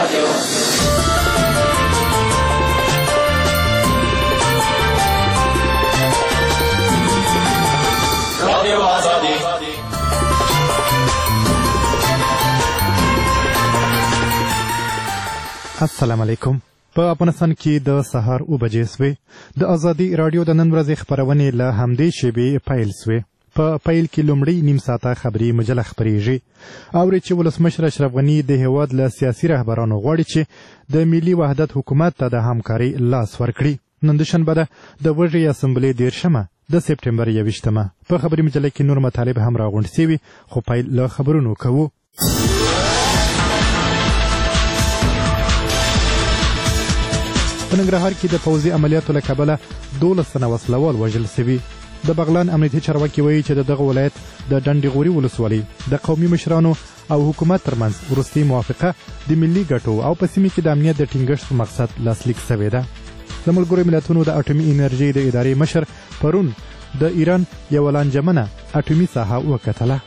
السلام علیکم. په افغانستان کې د سهار 9 بجې سوې. د ازادي راډیو د نن ورځې خپرونې له همدې شیبې پیل سوې. په پیل کې لومړی نیم ساعته خبري مجله خپریږي. اوري چې ولسمشر اشرف غني د هیواد له سیاسي رهبرانو غواړي چې د ملي وحدت حکومت ته د همکاري لاس ورکړي. نن دوشنبه ده د وږي اسمبلې 13 د سپټمبر 21 په خبري مجله کې نور مطالب هم راغونډ سوي، خو پیل له خبرونو کوو. په ننګرهار کې د پوځي عملیاتو له کبله 12 تنه وسلوال وژل سوي. د بغلان امنیتي چارواکي وایي چې د دغه ولایت د ډنډغوري ولسوالۍ د قومي مشرانو او حکومت ترمنځ وروستۍ موافقه د ملي ګټو او په سیمه کې د امنیت د ټینګښت په مقصد لاسلیک سوې ده. د ملګرو ملتونو د اټومي انرژۍ د ادارې مشر پرون د ایران یوه لانجمنه اټومي ساحه وکتله.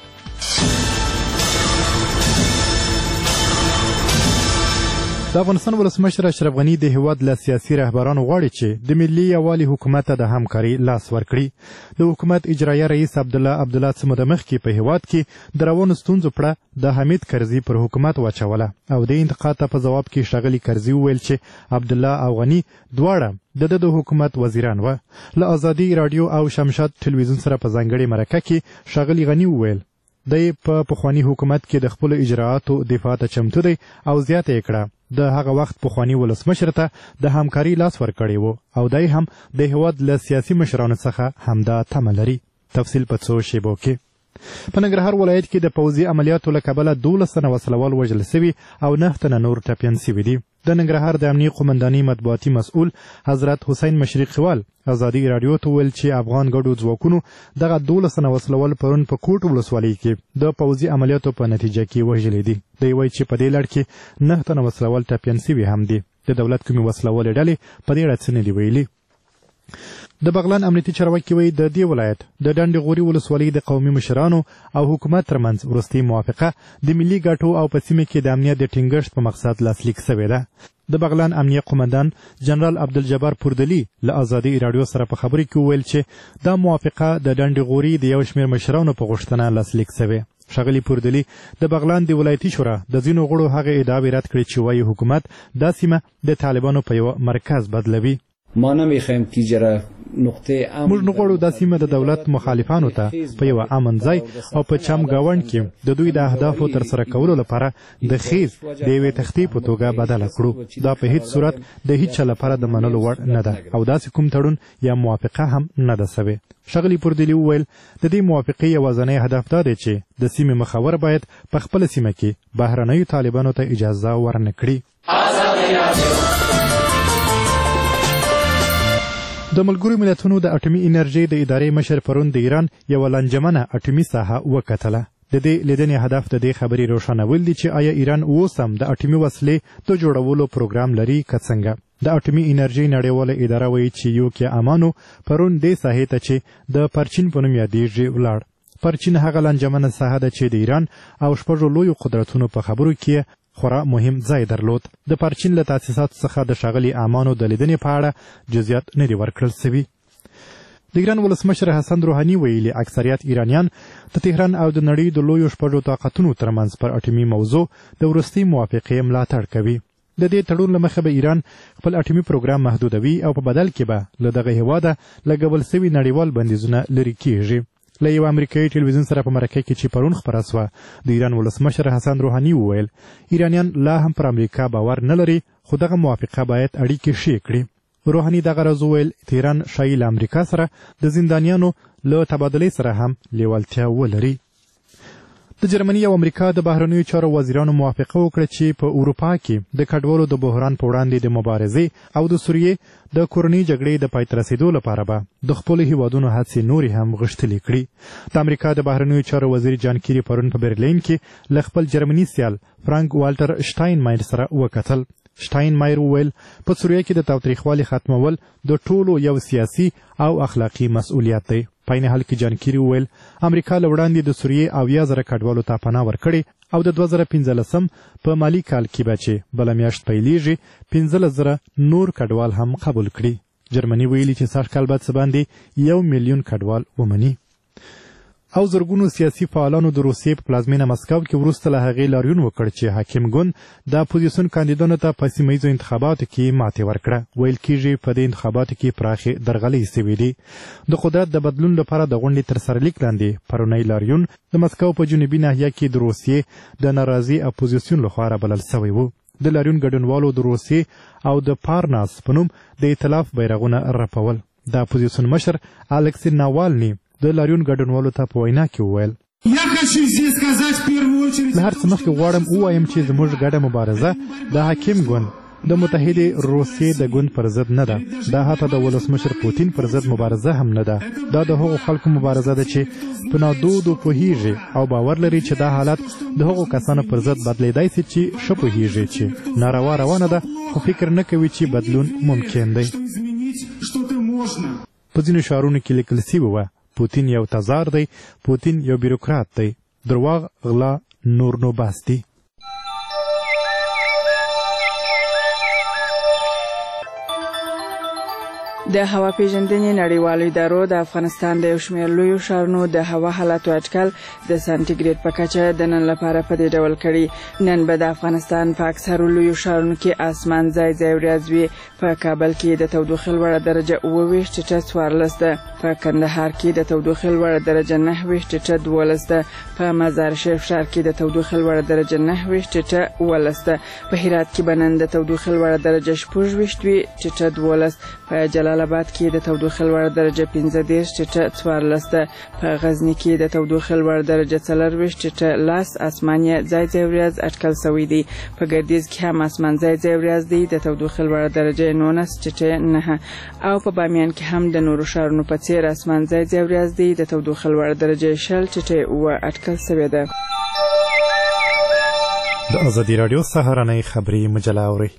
د افغانستان ولسمشر اشرف غني د هیواد له سیاسي رهبرانو غواړي چې د ملي یووالي حکومت ته د همکاري لاس ورکړي. د حکومت اجرایه رئیس عبدالله څه موده مخکې په هیواد کې د روانو ستونزو پړه د حمید کرزي پر حکومت واچوله او د انتقاد ته په ځواب کې ښاغلي کرزي وویل چې عبدالله او غني دواړه د حکومت وزیران وه. له ازادي راډیو او شمشاد ټلویزیون سره په ځانګړې مرکه کې ښاغلي غني وویل دی په پخواني حکومت کې د خپلو اجراعاتو دفاع ته چمتو دی او زیاته یې کړه د هغه وخت پخواني ولسمشر ته د همکاري لاس ورکړی و او دی هم د هیواد له سیاسي مشرانو څخه همدا تمه لري. تفصیل په څو شیبو کې. په ننګرهار ولایت کې د پوځي عملیاتو له کبله 12 تنه وسلوال وژل سوي او 9 تنه نور ټپیان سوي دي. د ننګرهار د امنیه قومندانۍ مطبوعاتي مسؤل حضرت حسین مشرقیوال ازادي راډیو ته ویل چې افغان ګډو ځواکونو دغه 12 تنه وسلوال پرون په کوټ ولسوالۍ کې د پوځي عملیاتو په نتیجه کې وژلي دي. دی وایي چې په دې لړ کې 9 تنه وسلوال ټپیان سوي هم دي. د دولت کومې وسلوالې ډلې په دې اړه څه نه دي ویلي. د بغلان امنیتي چارواکي وایي د دې ولایت د ډنډغوري ولسوالۍ د قومي مشرانو او حکومت ترمنځ وروستۍ موافقه د ملي ګټو او په سیمه کې د امنیت د ټینګښت په مقصد لاسلیک سوې ده. د بغلان امنیه قومندان جنرال عبدالجبار پوردلي له ازادي راډیو سره په خبرې کې وویل چې دا موافقه د ډنډغوري د یو شمېر مشرانو په غوښتنه لاسلیک سوې. ښاغلي پوردلي د بغلان د ولایتي شورا د ځینو غړو هغه ادعاوې رد کړې چې وایي حکومت دا سیمه د طالبانو په یوه مرکز بدلوي. ما نمیخوایم که جره نقطه موږ نه غواړو دا سیمه د دولت مخالفانو ته په یوه امن ځای او په چمګاونډ کې د دوی د اهدافو ترسره کولو لپاره د خیز د یوې تختې په توګه بدله کړو. دا په هیڅ صورت د هیچ چا لپاره د منلو وړ نه ده او داسې کوم تړون یا موافقه هم نه ده سوې. ښاغلي پوردلي وویل د دې موافقې یوازینی هدف دا دی چې د سیمې مخور باید په خپله سیمه کې بهرنیو طالبانو ته اجازه ورنه کړي. د ملګرو ملتونو د اټومي انرژۍ د ادارې مشر پرون د ایران یوه لانجمنه اټومي ساحه وکتله. د دې لیدنې هدف د دې خبرې روښانول دي چې آیا ایران اوس هم د اټومي وسلې د جوړولو پروګرام لري که څنګه. د اټومي انرژۍ نړیواله اداره وایي چې یوکیا امانو پرون دې ساحې ته چې د پرچین په نوم یادېږي ولاړ. پرچین هغه لانجمنه ساحه ده چې د ایران او 6 لویو قدرتونو په خبرو کې خورا مهم ځای درلود. د پرچین له تاسیساتو څخه د ښاغلي امانو د لیدنې په اړه جزئیات نه دي ورکړل سوي. د ایران ولسمشر حسن روحاني ویلي اکثریت ایرانیان د تهران او د نړۍ د لویو 6 طاقتونو ترمنځ پر اټومي موضوع د وروستۍ موافقې ملاتړ کوي. د دې تړون له مخې به ایران خپل اټومي پروګرام محدودوي او په بدل کې به له دغه هېواده لګول سوي نړیوال بندیزونه لرې کیږي. له یو امریکایي ټلویزیون سره په مرکه کې چې پرون خپره سوه د ایران ولسمشر حسن روحاني وویل ایرانیان لا هم پر امریکا باور نه لري خو دغه موافقه باید اړیکې ښې کړي. روحاني دغه راز وویل تهران ښایي له امریکا سره د زندانیانو له تبادلې سره هم لیوالتیا ولري. د جرمني او امریکا د بهرنیو چارو وزیرانو موافقه وکړه چې په اروپا کې د کډوالو د بحران په وړاندې د مبارزې او د سوریې د کورنۍ جګړې د پای ته رسېدو لپاره به د خپلو هیوادونو هڅې نورې هم غښتلې کړي. د امریکا د بهرنیو چارو وزیر جان کیري پرون په برلین کې له خپل جرمني سیال فرانک والټر شټاینمایر سره وکتل. شټاینمایر وویل په سوریه کې د تاوتریخوالي ختمول د ټولو یو سیاسي او اخلاقي مسؤلیت دی. په عین حال کې جان کیري وویل امریکا له وړاندې د سوریې 80,000 کډوالو ته پناه ورکړې او د 2015 په مالي کال کې به چې بله میاشت پیلیږي 15,000 نور کډوال هم قبول کړي. جرمني ویلي چې سږ کال به څه باندې 1 میلیون کډوال ومني. او زرګونو سیاسي فعالانو د روسیې په پلازمینه مسکو کې وروسته له هغې لاریون وکړ چې حاکم ګوند د اپوزیسیون کاندیدانو ته په سیمه ییزو انتخاباتو کې ماتې ورکړه. ویل کېږي په دې انتخاباتو کې پراخې درغلۍ سوي دي. د قدرت د بدلون لپاره د غونډې تر سرلیک لاندې پرونی لاریون د مسکو په جنوبي ناحیه کې د روسیې د ناراضي اپوزیسیون لخوا رابلل سوی و. د لاریون ګډونوالو د روسیې او د پارناس په نوم د ائتلاف بیرغونه رپول. د اپوزیسیون مشر الکسی ناوالني د لاریون ګډونوالو ته په وینا کې وویل له هر څه مخکې غواړم ووایم چې زموږ ګډه مبارزه د حاکم ګوند د متحدې روسیې د ګوند پر ضد نه ده. دا حتی د ولسمشر پوتین پر ضد مبارزه هم نه ده. دا د هغو خلکو مبارزه ده چې په نادودو پوهیږي او باور لري چې دا حالت د هغو کسانو پر ضد بدلیدای سي چې ښه پوهیږي چې ناروا روانه ده خو فکر نه کوي چې بدلون ممکن دی. په ځینو شعارونو کې لیکل سوي وه پوتین یو تزار دی، پوتین یو بیروکرات دی، درواغ غلا نور نو بس دی. د هوا پیژندنې نړیوالو ادارو د افغانستان د یو شمېر لویو ښارونو د هوا حالاتو اټکل د سانتیګریډ په کچه د نن لپاره په دې ډول کړي. نن به د افغانستان په اکثرو لویو ښارونو کې اسمان ځای ځای وریځ وي. په کابل کې د تودوخې لوړه درجه 28 ټیټه 14 ده. په کندهار کې د تودوخې لوړه درجه 29 ټیټه 12 ده. په مزار شریف ښار کې د تودوخې لوړه درجه 29 ټیټه 12 ده. په هرات کې به نن د تودوخې لوړه درجه 26 وي ټیټه 12. په جلال آباد کې د تودوخې لوړه درجه 15 ټیټه 14 ده. په غزنی کې د تودوخې لوړه درجه 40 ټیټه 10 اسمان ځای ځای وریځ اټکل شوی دی. په ګردیز کې هم اسمان ځای ځای وریځ دی د تودوخې لوړه درجه 19 ټیټه 9 او په بامیان کې هم د نورو ښارونو په څیر اسمان ځای ځای وریځ دی د تودوخې لوړه درجه 0 ټیټه 9 اټکل شوی ده. د ازادي راډیو سهارنۍ خبري مجله اوري.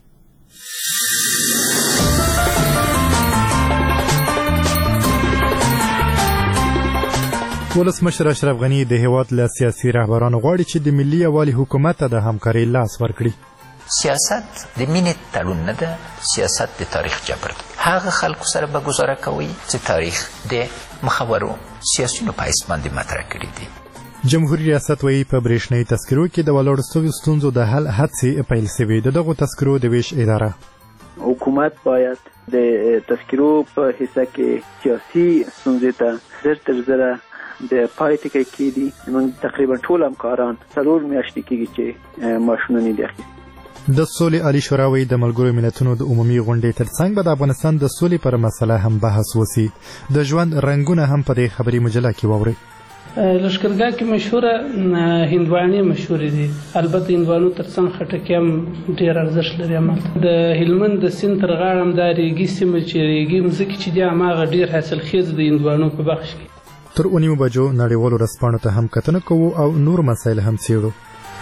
ولسمشر اشرف غني د هیواد له سیاسي رهبرانو غواړي چې د ملي یووالي حکومت ته د همکارۍ لاس ورکړي. سیاست د مینې تړون نه ده، سیاست د تاریخ جبر ده. هغه خلکو سره به ګزاره کوي چې تاریخ د مخورو سیاسیونو په حیث باندې مطرح کړي دي. جمهوریت ریاست وایي په برېښنایي تذکرو کې د ولاړو سویو ستونزو د حل هڅې پیل سوي. د دغو تذکرو د ویش اداره حکومت باید د تذکرو په حصه کې سیاسي ستونزې ته زر تر زره د پای ټکی کېدي. موږ تقریبا ټول همکاران 4 میاشتې کېږي چې ماشینونه دي اخیستي. د سولې عالی شورا وایي د ملګرو ملتونو د عمومي غونډې ترڅنګ به د افغانستان د سولې پر مسله هم بحث وسي. د ژوند رنګونه هم په دې خبري مجله کې واورئ. لشکرګاه کې مشهوره هندوانې مشهورې دي. البته هندوانو ترڅنګ خټکي هم ډېر ارزښت لري. د هلمند د سیند تر غاړه هم دا ریګي سیمه چې ریګي مځکې چې دي هماغه ډېر حاصلخیز د هندوانو په بخش کې. تر 9 بجو نړیوالو رسپانو ته هم کتنه کوو او نور مسایل هم څیړو.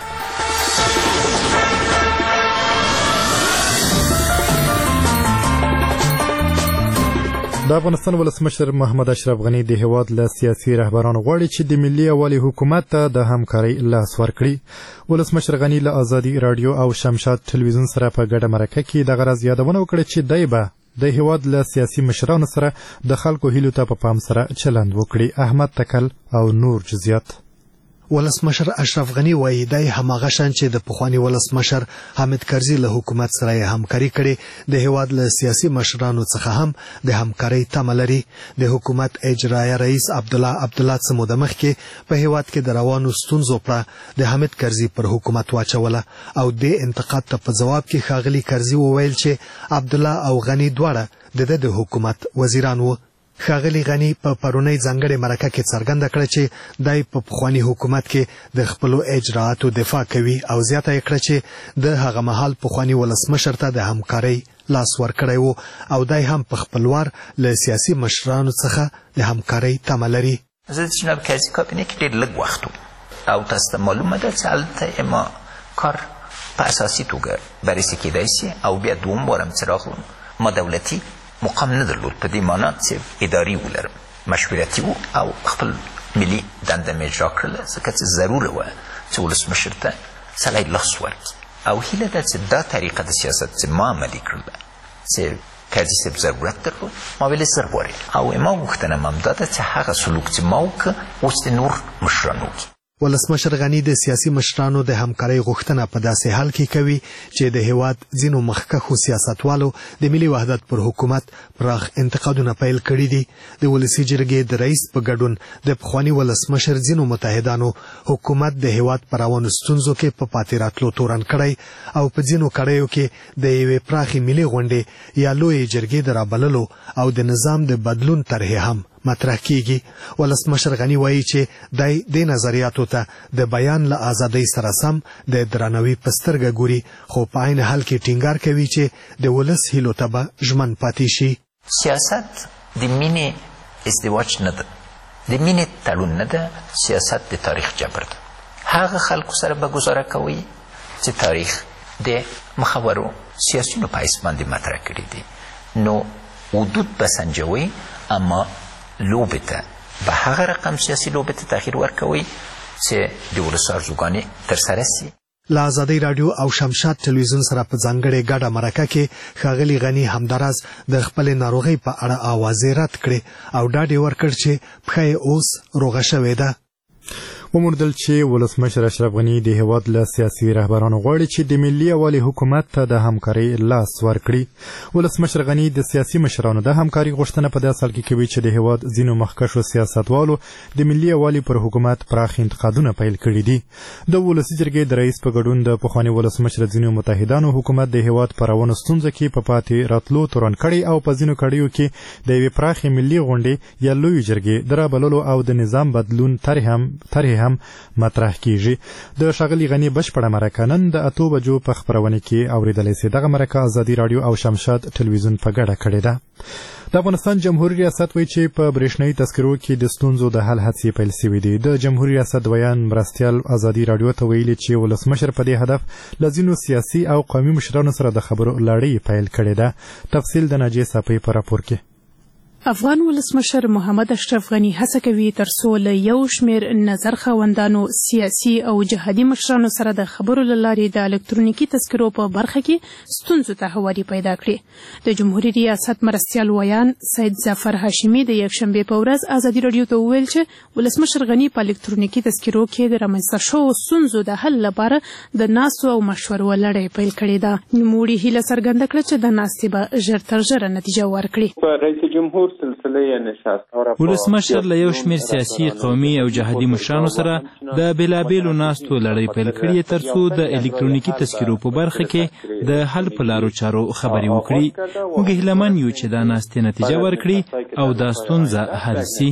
د افغانستان ولسمشر محمد اشرف غني د هیواد له سیاسي رهبرانو غواړي چې د ملي یووالي حکومت ته د همکارۍ لاس ورکړي. ولسمشر غني له ازادي راډیو او شمشاد ټلویزیون سره په ګډه مرکه کې د غرض یادونه وکړه چې دی به د هیواد له سیاسي مشرانو سره د خلکو هیلو ته په پام سره چلند وکړي. احمد تکل او نور جزئیات. ولسمشر اشرف غني وایي دی هماغه شان چې د پخوانی ولسمشر حامد کرزي له حکومت سره همکاري کړي. د هیواد له سیاسي مشرانو څخه هم د همکارۍ تمه لري. د حکومت اجرایه رئیس عبدالله څه مخکې په هیواد کې د روانو ستونزو په د حامد کرزي پر حکومت واچوله او د انتقاد ته په جواب کې ښاغلي کرزي وویل چې عبدالله او غني دواړه د حکومت وزیران وو. ښاغلي غني په پرونی ځانګړې مرکه کې څرګنده کړه چې دای په پخوانی حکومت کې د خپلو اجرااتو دفاع کوي او زیاته یې کړه چې د هغه مهال پخوانی ولسمشر ته د همکارۍ لاس ورکړی وو او دای هم په خپلوار له سیاسي مشرانو څخه د همکارۍ تمه لري. زه د جناب کرزي کابینې کې ډېر لږ وخت او تاسو ته معلومه ده چې هلته ما کار په اساسي توګه بررسي کېدای سي او بیا دوم بارم چې راغلم ما دولتي مقام نه درلود. په دې معنا چې اداري ولرم. مشورتي او خپل ملي دنده مې اجرا کړله ځکه چې ضروره وه چې ولسمشر ته سړی لاس ورکړي او هیله ده چې دا طریقه د سیاست چې ما عملي کړله چې قاضي صاحب ضرورت درلود ما ویلې زر غواړې او ما غوښتنه م همدا ده چې هغه سلوک چې ما وکړه اوس د نور مشران وکړي. ولسمشر غنی د سیاسي مشرانو د همکارۍ غوښتنه په داسې حال کې کوي چې د هیواد ځینو مخکښو سیاستوالو د ملي وحدت پر حکومت پراخ انتقادونه پیل کړي دي. د ولسي جرګې د رئیس په ګډون د پخواني ولسمشر ځینو متحدانو حکومت د هیواد پر روانو ستونزو کې په پاتې راتلو تورن کړی او په ځینو کړیو کې د یوې پراخې ملي غونډې یا لویې جرګې د رابللو او د نظام د بدلون طرحې هم مطرح کیږي. ولسمشر غنی وایي چې د نظریاتو ته د بیان له ازادۍ سره سم د درناوي په سترګه ګوري خو په عین حال کې ټینګار کوي چې د ولس هیلو ته به ژمن پاتې شي. سیاست د مینې ازدواج نه ده، د مینې تړون نه ده، سیاست د تاریخ جبر ده. هغه خلکو سره به ګزاره کوي چې تاریخ د مخورو سیاسیونو په حیث باندې مطرح کړي دي. نو حدود به سنجوي اما لوبې ته به هغه رقم سیاسي لوبې ته تغییر ورکوي چې د ولس ارزوګانې ترسره سي. له ازادۍ راډیو او شمشاد ټلویزیون سره په ځانګړې ګډه مرکه کې ښاغلي غني همداراز د خپلې ناروغۍ په اړه اوازې رد کړې او ډاډ یې ورکړ چې پښه یې اوس روغه شوې ده. وموندل چې ولسمشر اشرف غني د هیواد له سیاسي رهبرانو غواړي چې د ملي یووالي حکومت ته د همکارۍ لاس ورکړي. ولسمشر غني د سیاسي مشرانو د همکارۍ غوښتنه په داسې حال کې کوي چې د هیواد ځینو مخکښو سیاستوالو د ملي یووالي پر حکومت پراخ انتقادونه پیل کړي دي. د ولسي جرګې د رئیس په ګډون د پخواني ولسمشر ځینو متحدانو حکومت د هیواد په روانو ستونزو کې په پاتې راتلو تورن کړی او په ځینو کړیو کې د یوې پراخې ملي غونډې یا لویې جرګې د رابللو او د نظام بدلون طرحې هم مطرح کیږي. د ښاغلي غني بشپړه مرکه نن د 8 بجو په خپرونه کې اوریدلی سي. دغه مرکه ازادي راډیو او شمشاد ټلویزیون په ګډه کړې ده. د افغانستان جمهوریت ریاست وایي چې په برېښنایي تذکرو کې د ستونزو د حل هڅې پیل شوې دي. د جمهوریت ریاست دویان مرستیال ازادي راډیو ته ویلي چې ولسمشر په دې هدف له ځینو سیاسي او قومي مشرانو سره د خبرو لړۍ پیل کړې ده. تفصیل د ناجیه صافۍ په راپور کې. افغان ولسمشر محمد اشرف غني هڅه کوي ترڅو له یو شمېر نظر خاوندانو سیاسي او جهادي مشرانو سره د خبرو له لارې د الکترونیکي تذکرو په برخه کې ستونزو ته هواري پیدا کړي. د جمهوریت ریاست مرستیال ویان سید ظفر هاشمي د یکشنبې په ورځ ازادي راډیو ته وویل چې ولسمشر غني په الکترونیکي تذکرو کې د رامنځته شوو ستونزو د حل لپاره د ناستو او مشورو لړۍ پیل کړې ده. نوموړي هیله څرګنده کړه چې د ناستې به ژر تر ژره نتیجه ورکړي. ولسمشر له یو شمېر سیاسي، قومي او جهادي مشرانو سره د بېلابېلو ناستو لړۍ پیل کړې ترڅو د الکترونیکي تذکرو په برخه کې د حل په لارو چارو خبرې وکړي. موږ هیلهمن یو چې دا ناستې نتیجه ورکړي او دا ستونزه حل سي.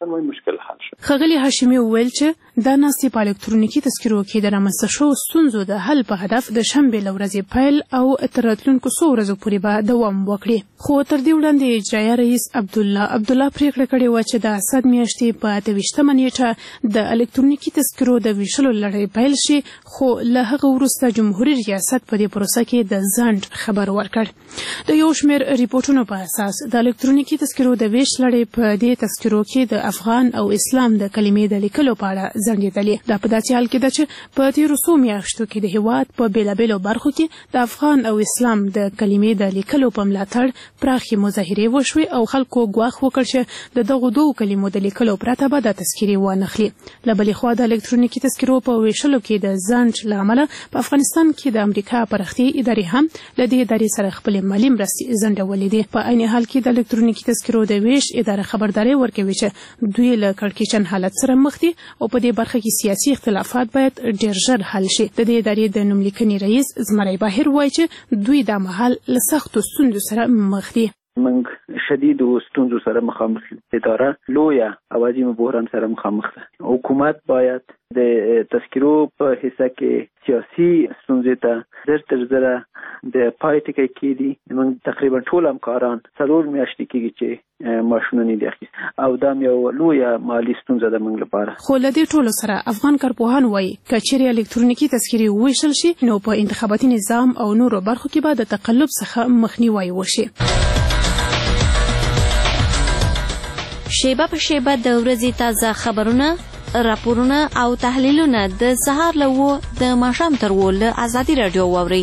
ښاغلي هاشمي وویل چې دا ناستې په الکترونیکي تذکرو کې د رامنځته شوو ستونزو د حل په هدف د شنبې له ورځې پیل او تر راتلونکو څو ورځو پورې به دوام وکړي. خو تر دې وړاندې اجرایه رئیس عبدالله پریکړه کړې وه چې د اسد میاشتې په 28مه نیټه د الکترونیکي تذکرو د ویشلو لړۍ پیل شي، خو له هغه وروسته جمهوریت ریاست په دې پروسه کې د ځنډ خبر ورکړ. د یو شمېر ریپورټونو په اساس د الکترونیکي تذکرو د ویش لړۍ په دې تذکرو کې د افغان او اسلام د کلمې د لیکلو په اړه ځنډېدلې. دا په داسې حال کې ده چې په تېرو څو میاشتو کې د هېواد په بېلابېلو برخو کې د افغان او اسلام د کلمې د لیکلو په ملاتړ پراخې مظاهرې وشوې او خلکو ګواښ وکړ چې د دغو دوو کلمو د لیکلو پرته به دا تذکرې وانخلي. له بلې خوا د الکترونیکي تذکرو په ویشلو کې د ځنډ له امله په افغانستان کې د امریکا پراختیایي ادارې هم له دې ادارې سره خپلې مالي مرستې ځنډولې دي. په عین حال کې د الکترونیکي تذکرو د ویش اداره خبرداری ورکوي چې دوی له کړکېچن حالت سره مخ دي او په دې برخه کې سیاسي اختلافات باید ډېر ژر حل شي. د دې ادارې د نوملیکنې رئیس زمری باهر وایي چې دوی دا مهال له سختو ستونزو سره مخ دي. من شدید ستونزو سره مخامخ اداره لویه او عظیم بحران سره مخامخ ده. حکومت باید د تذکرو په حصہ کې سیاسي ستونزې ته زر تر زره د پای ټکی کېدي. من تقریبا ټول همکاران 4 میاشتې کېږي چې ماشینونه نه دي اخیستي او دا یو لویه مالي ستونزه ده موږ لپاره. خو له دې ټولو سره افغان کارپوهان وایي که چیرې الکترونیکي تذکرې وویشل شي نو په انتخاباتي نظام او نورو برخو کې به د تقلب څخه مخنیوی وشي. شیبه په شیبه د ورځې تازه خبرونه، راپورونه او تحلیلونه د سهار له 9 د ماښام تر 10 له ازادي راډیو واورئ.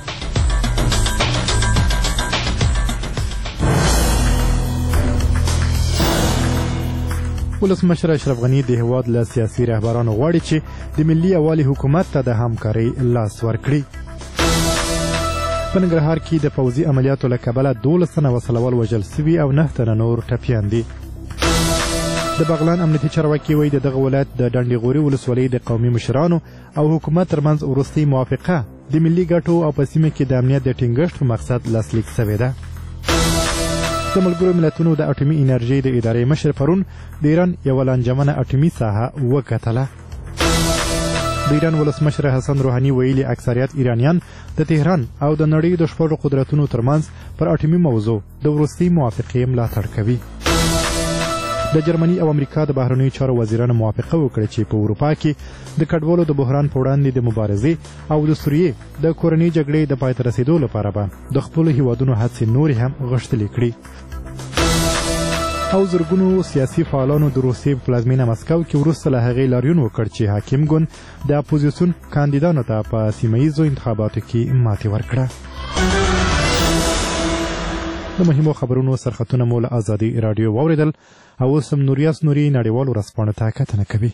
ولسمشر اشرف غني د هیواد له سیاسي رهبرانو غواړي چې د ملي یووالي حکومت ته د همکارۍ لاس ورکړي. په ننګرهار کې د پوځي عملیاتو له کبله 12 تنه وسلوال وژل سوي او 9 تنه نور ټپیان دي. د بغلان امنیتي چارواکي وایي د دغه ولایت د ډنډې غوري ولسوالۍ د قومي مشرانو او حکومت ترمنځ وروستۍ موافقه د ملي ګټو او په سیمه کې د امنیت د ټینګښت په مقصد لاسلیک شوې ده. د ملګرو ملتونو د اټومي انرژۍ د ادارې مشر پرون د ایران یوه لانجمنه اټومي ساحه وکتله. د ایران ولسمشر حسن روحاني ویلي اکثریت ایرانیان د تهران او د نړۍ د شپږو قدرتونو ترمنځ پر اټومي موضوع د وروستۍ موافقې ملاتړ کوي. د جرمني او امریکا د بهرنیو چارو وزیرانو موافقه وکړه چې په اروپا کې د کډوالو د بحران په وړاندې د مبارزې او د سوریې د کورنۍ جګړې د پای ته رسیدو لپاره به د خپلو هیوادونو هڅې نورې هم غښتلې کړي. او زرګونو سیاسي فعالانو د روسیې په پلازمینه مسکو کې وروسته له هغې لاریون وکړ چې حاکم ګوند د اپوزیسیون کاندیدانو ته په سیمه ییزو انتخاباتو کې ماتې ورکړه. د مهمو خبرونو سرخطونه مو له ازادي راډیو واورېدل او اوس هم نوریاس نوري نړیوالو ورځپاڼو ته کتنه کوي.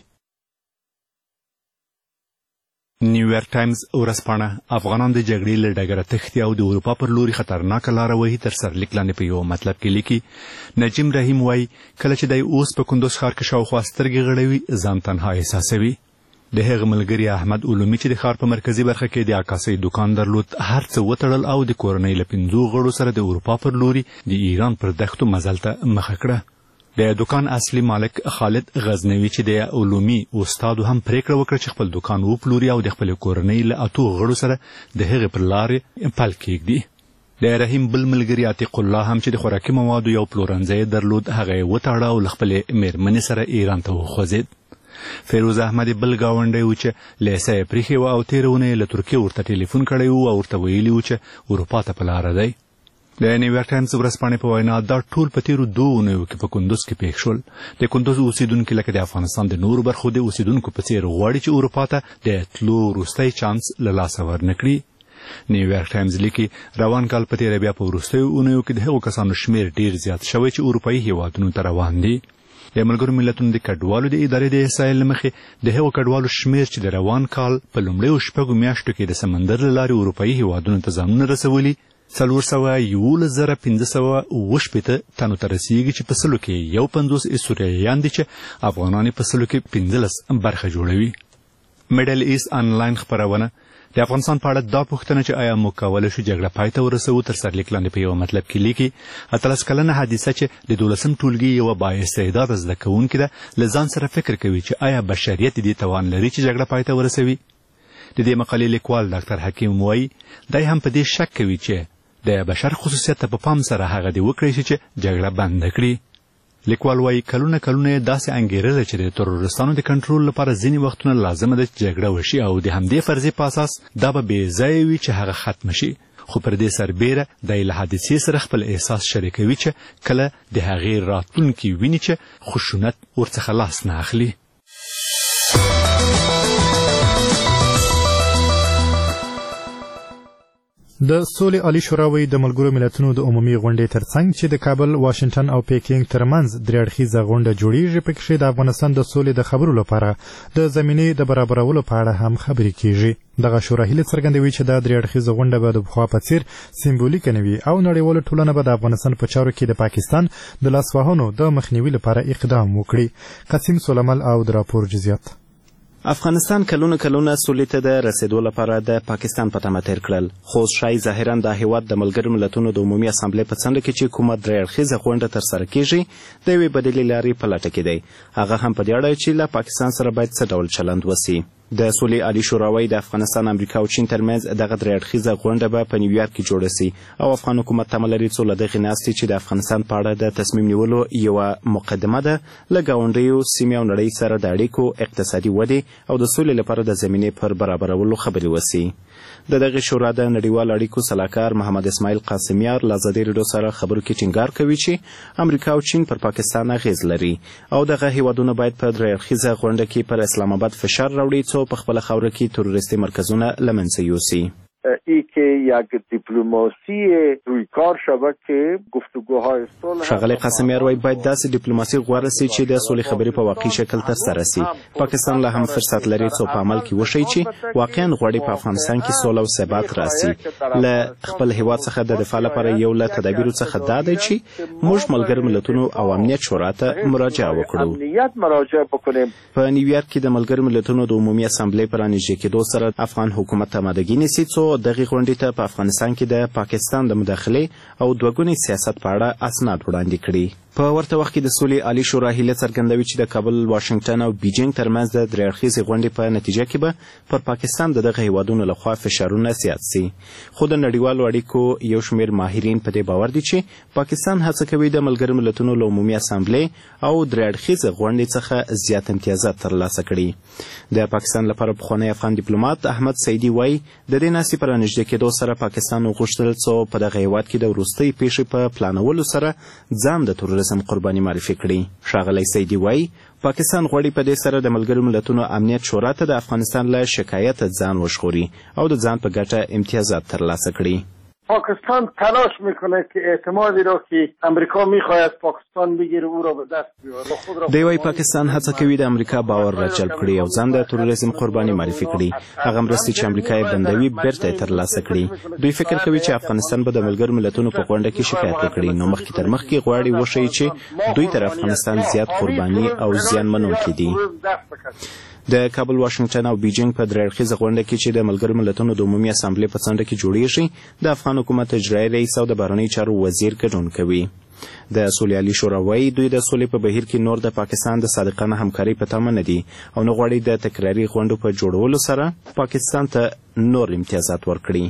نیویارک ټایمز ورځپاڼه افغانان د جګړې له ډګره تښتي او د اروپا پر لوري خطرناکه لاره وهي تر سرلیک لاندې په یو مطلب کې لیکي. نجیم رحیم وایي کله چې دی اوس په کندوز ښار کې شاوخوا سترګې غړوي ځان تنها احساسوي. د هغه ملګري احمد علومي چې د ښار په مرکزي برخه کې د عکاسۍ دکان درلود هر څه وتړل او د کورنۍ له 5 غړو سره د اروپا پر لوري د ایران پر دښتو مزل ته مخه کړه. د دکان اصلي مالک خالد غزنوي چې د علومي استاد هم پریکړه وکړه چې خپل دکان وپلوري او د خپل کورنۍ له 8 غړو سره د هغه پر لارې پل کېږدي. د رحیم بل ملګري عتیق الله هم چې د خوراکي موادو یو پلورنځی درلود هغه یې وتاړه او له خپلې مېرمنې سره ایران ته وخوځېد. فیروز احمد بل ګاونډی و چې لیسه یې پریښې وه او تېره اونۍ له ترکیې ورته ټلیفون کړی و او ورته ویلي و چې اروپا ته په لاره دی. د نیویارک ټایمز ورځپاڼې په وینا دا ټول په تېرو 2 اونیو کې په کندوز کې پیښ شول. د کندوز اوسیدونکي لکه د افغانستان د نورو برخو د اوسیدونکو په څېر غواړي چې اروپا ته د تلو وروستی چانس له لاسه ورنکړي. نیویارک ټایمز لیکي روان کال په تېره بیا په وروستیو اونیو کې د هغو کسانو شمېر ډېر زیات شوی چې اروپایي هیوادونو ته روان دي. د ملګرو ملتونو د کډوالو د ادارې د احصایې له مخې د هغو کډوالو شمېر چې د روان کال په لومړیو 6 میاشتو کې د سمندر له لارې اروپایي هیوادونو ته ځانونه رسولي 411,580 تنو ته رسیږي چې په سلو کې 51 سوریایان دي چې افغانان په سلو کې 15 برخه جوړوي. میډل ایست آنلاین خپرونه د افغانستان په اړه دا پوښتنه چې آیا موږ کولی شو جګړه پای ته ورسوو تر سرلیک لاندې په یوه مطلب کې لیکي 18 کلنه حادثه چې د 12م ټولګي یوه بااستعداده زده کوونکې ده له ځان سره فکر کوي چې آیا بشریت دې توان لري چې جګړه پای ته ورسوي. د دې مقالې لیکوال ډاکټر حکیم وایي دی هم په دې شک کوي چې د بشر خصوصیت ته په پام سره هغه دې وکړی شي چې جګړه بنده کړي. لیکوال وایي کلونه یې داسې انګېرله چې د تروریستانو د کنټرول لپاره ځینې وختونه لازمه ده چې جګړه وشي او د همدې فرضیې په اساس دا به بې ځایه وي چې هغه ختمه شي. خو پر دې سربیره دی له حادثې سره خپل احساس شریکوي چې کله د هغې راتلونکي ویني چې خشونت ورڅخه لاس نه اخلي. د سولې عالی شورا وایي د ملګرو ملتونو د عمومي غونډې ترڅنګ چې د کابل، واشنګټن او پیکینګ ترمنځ 3 اړخیزه غونډه جوړیږي پکې د افغانستان د سولې د خبرو لپاره د زمینې د برابرولو په اړه هم خبرې کیږي. دغه شورا هیله څرګندوي چې دا 3 اړخیزه غونډه به د پخوا په څیر سمبولیکه نه وي او نړیواله ټولنه به د افغانستان په چارو کې د پاکستان د لاسوهنو د مخنیوي لپاره اقدام وکړي. قاسم سلیمل او د راپور جزئیات. افغانستان کلونه سولې ته د رسیدو لپاره د پاکستان په تمه تیر کړل، خو ښایي ظاهرا دا هیواد د ملګرو ملتونو د عمومي اسامبلې په څنډه کې چې کومه 3 اړخیزه غونډه ترسره کیږي د یوې بدیلې لارې په لټه کې دی. هغه هم په دې اړه چې له پاکستان سره باید څه ډول چلند وسي. د سولې عالی شوراوی د افغانستان، امریکا او چین ترمنځ دغه درې اړخیزه غونډه به په نیویارک کې جوړه سي او افغان حکومت تمه لري څو له دغې ناستې چې د افغانستان په اړه د تصمیم نیولو یوه مقدمه ده له ګاونډیو سیمې او نړۍ سره د اړیکو اقتصادي ودې او د سولې لپاره د زمینې پر برابرولو خبرې وسي. د دغې شورا د نړیوال اړیکو سلاکار محمد اسماعیل قاسمیار له ازادي راډیو سره خبرو کې ټینګار کوي چې امریکا او چین پر پاکستان اغیز لري او دغه هیوادونه باید په درې اړخیزه غونډه کې پر اسلام آباد فشار راوړي څو په خپله خاوره کې تروریستي مرکزونه له منځه یوسي. ای که یک دیپلماسی رویکار شود که گفتگوهای صلح. ښاغلی قاسمیار وایي باید داسې ډیپلوماسي غوره سي چې د سولې خبرې په واقعي شکل ترسره سي. پاکستان لا هم فرصت لري څو په عمل کې وښیي چې واقعا غواړي په افغانستان کې سوله او ثبات راسي. له خپل هیواد څخه د دفاع لپاره یو له تدابیرو څخه دا دی چې موږ ملګرو ملتونو او امنیت شورا ته مراجعه وکړو. په نیویارک کې د ملګرو ملتونو د عمومي اسامبلې په رانږدې کېدو سره افغان حکومت ته آمادګي نیسي څو دغې غونډې ته په افغانستان کې د پاکستان د مداخلې او دوګوني سیاست په اړه اسناد وړاندې کړي. په ورته وخت کې د سولې عالی شورا هیله څرګندوي چې د کابل، واشنګټن او بیجینګ ترمنځ د درې اړخیزې غونډې په نتیجه کې به پر پاکستان د دغه هیوادونو لخوا فشارونه زیات سي. خو د نړیوالو اړیکو یو شمېر ماهرین په دې باور دي چې پاکستان هڅه کوي د ملګرو ملتونو له عمومي اسامبلې او درې اړخیزې غونډې څخه زیات امتیازات ترلاسه کړي. د پاکستان لپاره پخوانی افغان ډیپلوماټ احمد سیدي وایي د دې ناستې په رانږدې کېدو سره پاکستان وغوښتل څو په دغه هیواد کې د وروستۍ پیښې په پلانولو سره ځان د تروریزم قرباني معرفي کړي. ښاغلی سیدي وایي پاکستان غواړي په دې سره د ملګرو ملتونو امنیت شورا ته د افغانستان له شکایت ځان وژغوري او د ځان په ګټه امتیازات ترلاسه کړي. پاکستان تلاش میکنه که اعتمادی را که امریکا میخواهد پاکستان بگیره او را به دست بیاره. دی وايي پاکستان هڅه کوي د امریکا باور را جلب کړي او ځان د تروریزم قرباني معرفي کړي. هغه مرستې چې امریکا یې بندوي بیرته یې ترلاسه کړي. دوی فکر کوي چې افغانستان به د ملګرو ملتونو په غونډه کې شکایت وکړي نو مخکې تر مخکې غواړي وښیي چې دوی تر افغانستان زیات قرباني او زیان منونکي دي. د کابل، واشنګټن او بیجینګ په درې اړخیزه غونډه کې چې د ملګرو ملتونو د عمومي اسامبلې په څنډه کې جوړیږي د افغان حکومت اجرایي رئیس او د بهرنیو چارو وزیر ګډون کوي. د سولې عالی شورا وایي دوی د سولې په بهیر کې نور د پاکستان د صادقانه همکارۍ په تمه نه دي او نه غواړي د تکراري غونډو په جوړولو سره پاکستان ته نور امتیازات ورکړي.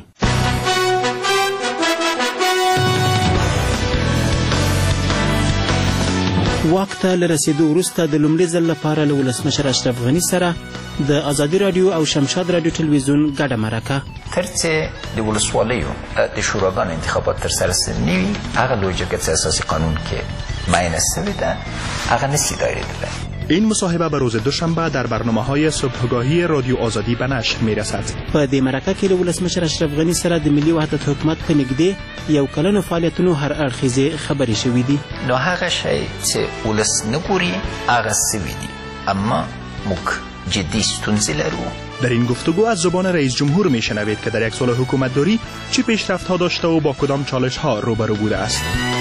واک ته له رسېدو وروسته د لومړي ځل لپاره له ولسمشر اشرف غني سره د ازادي راډیو او شمشاد راډیو ټلویزیون ګډه مرکه. تر څې د ولسوالیو د شوراګانو انتخابات ترسره سوي وي هغه لوی جرګه چې اساسي قانون کې معینه شوې ده هغه نشي دایریدلی. این مصاحبه به روز دوشنبه در برنامه‌های صبحگاهی رادیو آزادی به نشر می‌رسد. په دې مرکه کې له ولسمشر اشرف غني سره د ملي وحدت حکومت په نږدې یو کلنو فعالیتونو هر اړخیزې خبرې شوې دي. نو هغه شی چې ولس نه ګوري هغه سوي دي اما موږ جدی ستونزې لرو. در این گفتگو از زبان رئیس جمهور میشنوید که در یک سال حکومتداری چه پیشرفت‌ها داشته و با کدام چالش‌ها روبرو بوده است.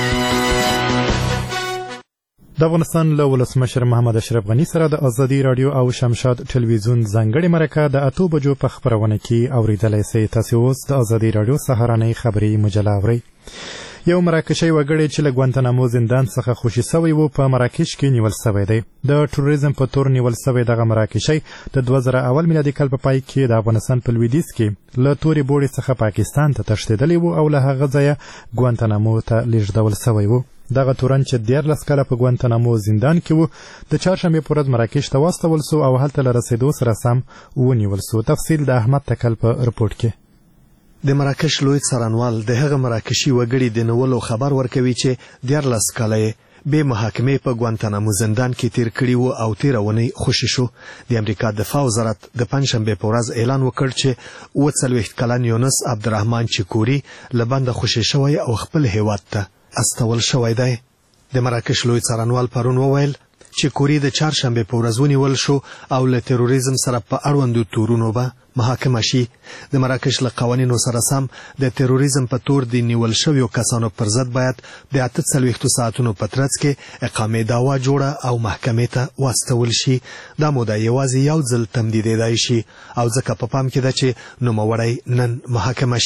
د افغانستان له ولسمشر محمد اشرف غني سره د ازادي راډیو او شمشاد ټلویزیون ځانګړې مرکه د 8 بجو په خبرونه کې اوریدلای شئ. تاسو اوس د ازادي راډیو سهارنۍ خبري مجله اورئ. یو مراکشي وګړی چې له ګوانتانامو زندان څخه خوشي سوی و په مراکش کې نیول سوی دی. د ټوریزم په تور نیول سوی دغه مراکشي د 2001 میلادي کال په پای کې د افغانستان په لویدیځ کې له تورې بوړې څخه پاکستان ته تښتېدلی و او له هغه ځایه ګوانتانامو ته لیږدول سوی و. دغه تورن چې 14 کاله په ګوانتانامو زندان کې و د چهارشنبې په ورځ مراکش ته واستول سو او هلته له رسېدو سره سم ونیول سو. تفصیل د احمد تکل په رپورټ کې. د مراکش لوی څارنوال د هغه مراکشي وګړي د نیولو خبر ورکوي چې 14 کاله به محاکمې په ګوانتانامو زندان کې تیر کړي وو او تیر ونی خوشی شو. د امریکا دفاع وزارت د پنځشنبه په ورځ اعلان وکړ چې 40 کلن یونس عبدالرحمن چکوري له بنده خوشی شوی او خپل هیواد ته استول شوی دی. د مراکش لوی څارنوال پرون وویل چې کوري د چهارشنبه په ورځ ونیول شو او له تروریزم سره په اړوندو تورونو به محاکمه شي. د مراکش له قوانینو سره سم د تروریزم په تور د نیول شویو کسانو پر ضد باید د 48 ساعتونو په ترڅ کې اقامې دعوا جوړه او محکمې ته واستول شي. دا موده یوازې یو ځل تمدیدېدای شي او ځکه په پام کې ده چې نوموړی نن محاکمه شي.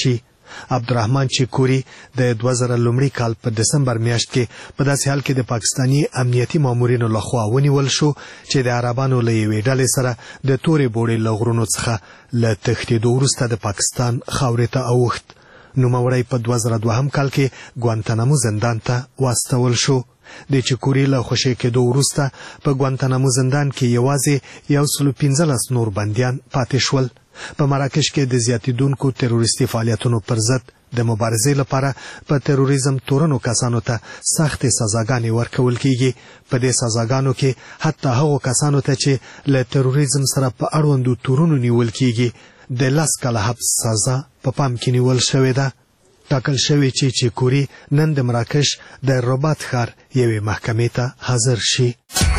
عبدالرحمن چیکوري د 2000 کال په دسمبر میاشت کې په داسې حال کې د پاکستانی امنیتي مامورینو لخوا ونیول شو چې د عربانو له یوې ډلې سره د تورې بوړې له غرونو څخه له تښتېدو وروسته د پاکستان خاورې ته اوښت. نوموړی په 2002 کال کې ګوانتانامو زندان ته واستول شو. د چیکوري له خوشي کېدو وروسته په ګوانتانامو زندان کې یوازې 115 نور بندیان پاتې شول. په مراکش کې د زیاتیدونکو تروریستي فعالیتونو پر ضد د مبارزې لپاره په تروریزم تورنو کسانو ته سختې سزاګانې ورکول کیږي. په دې سزاګانو کې حتی هغو کسانو ته چې له تروریزم سره په اړوندو تورونو نیول کیږي د 10 کاله حبس سزا په پام کې نیول شوې ده. ټاکل شوی چې چیکوري نن د مراکش د رباط ښار یوې محکمې ته حاضر شي.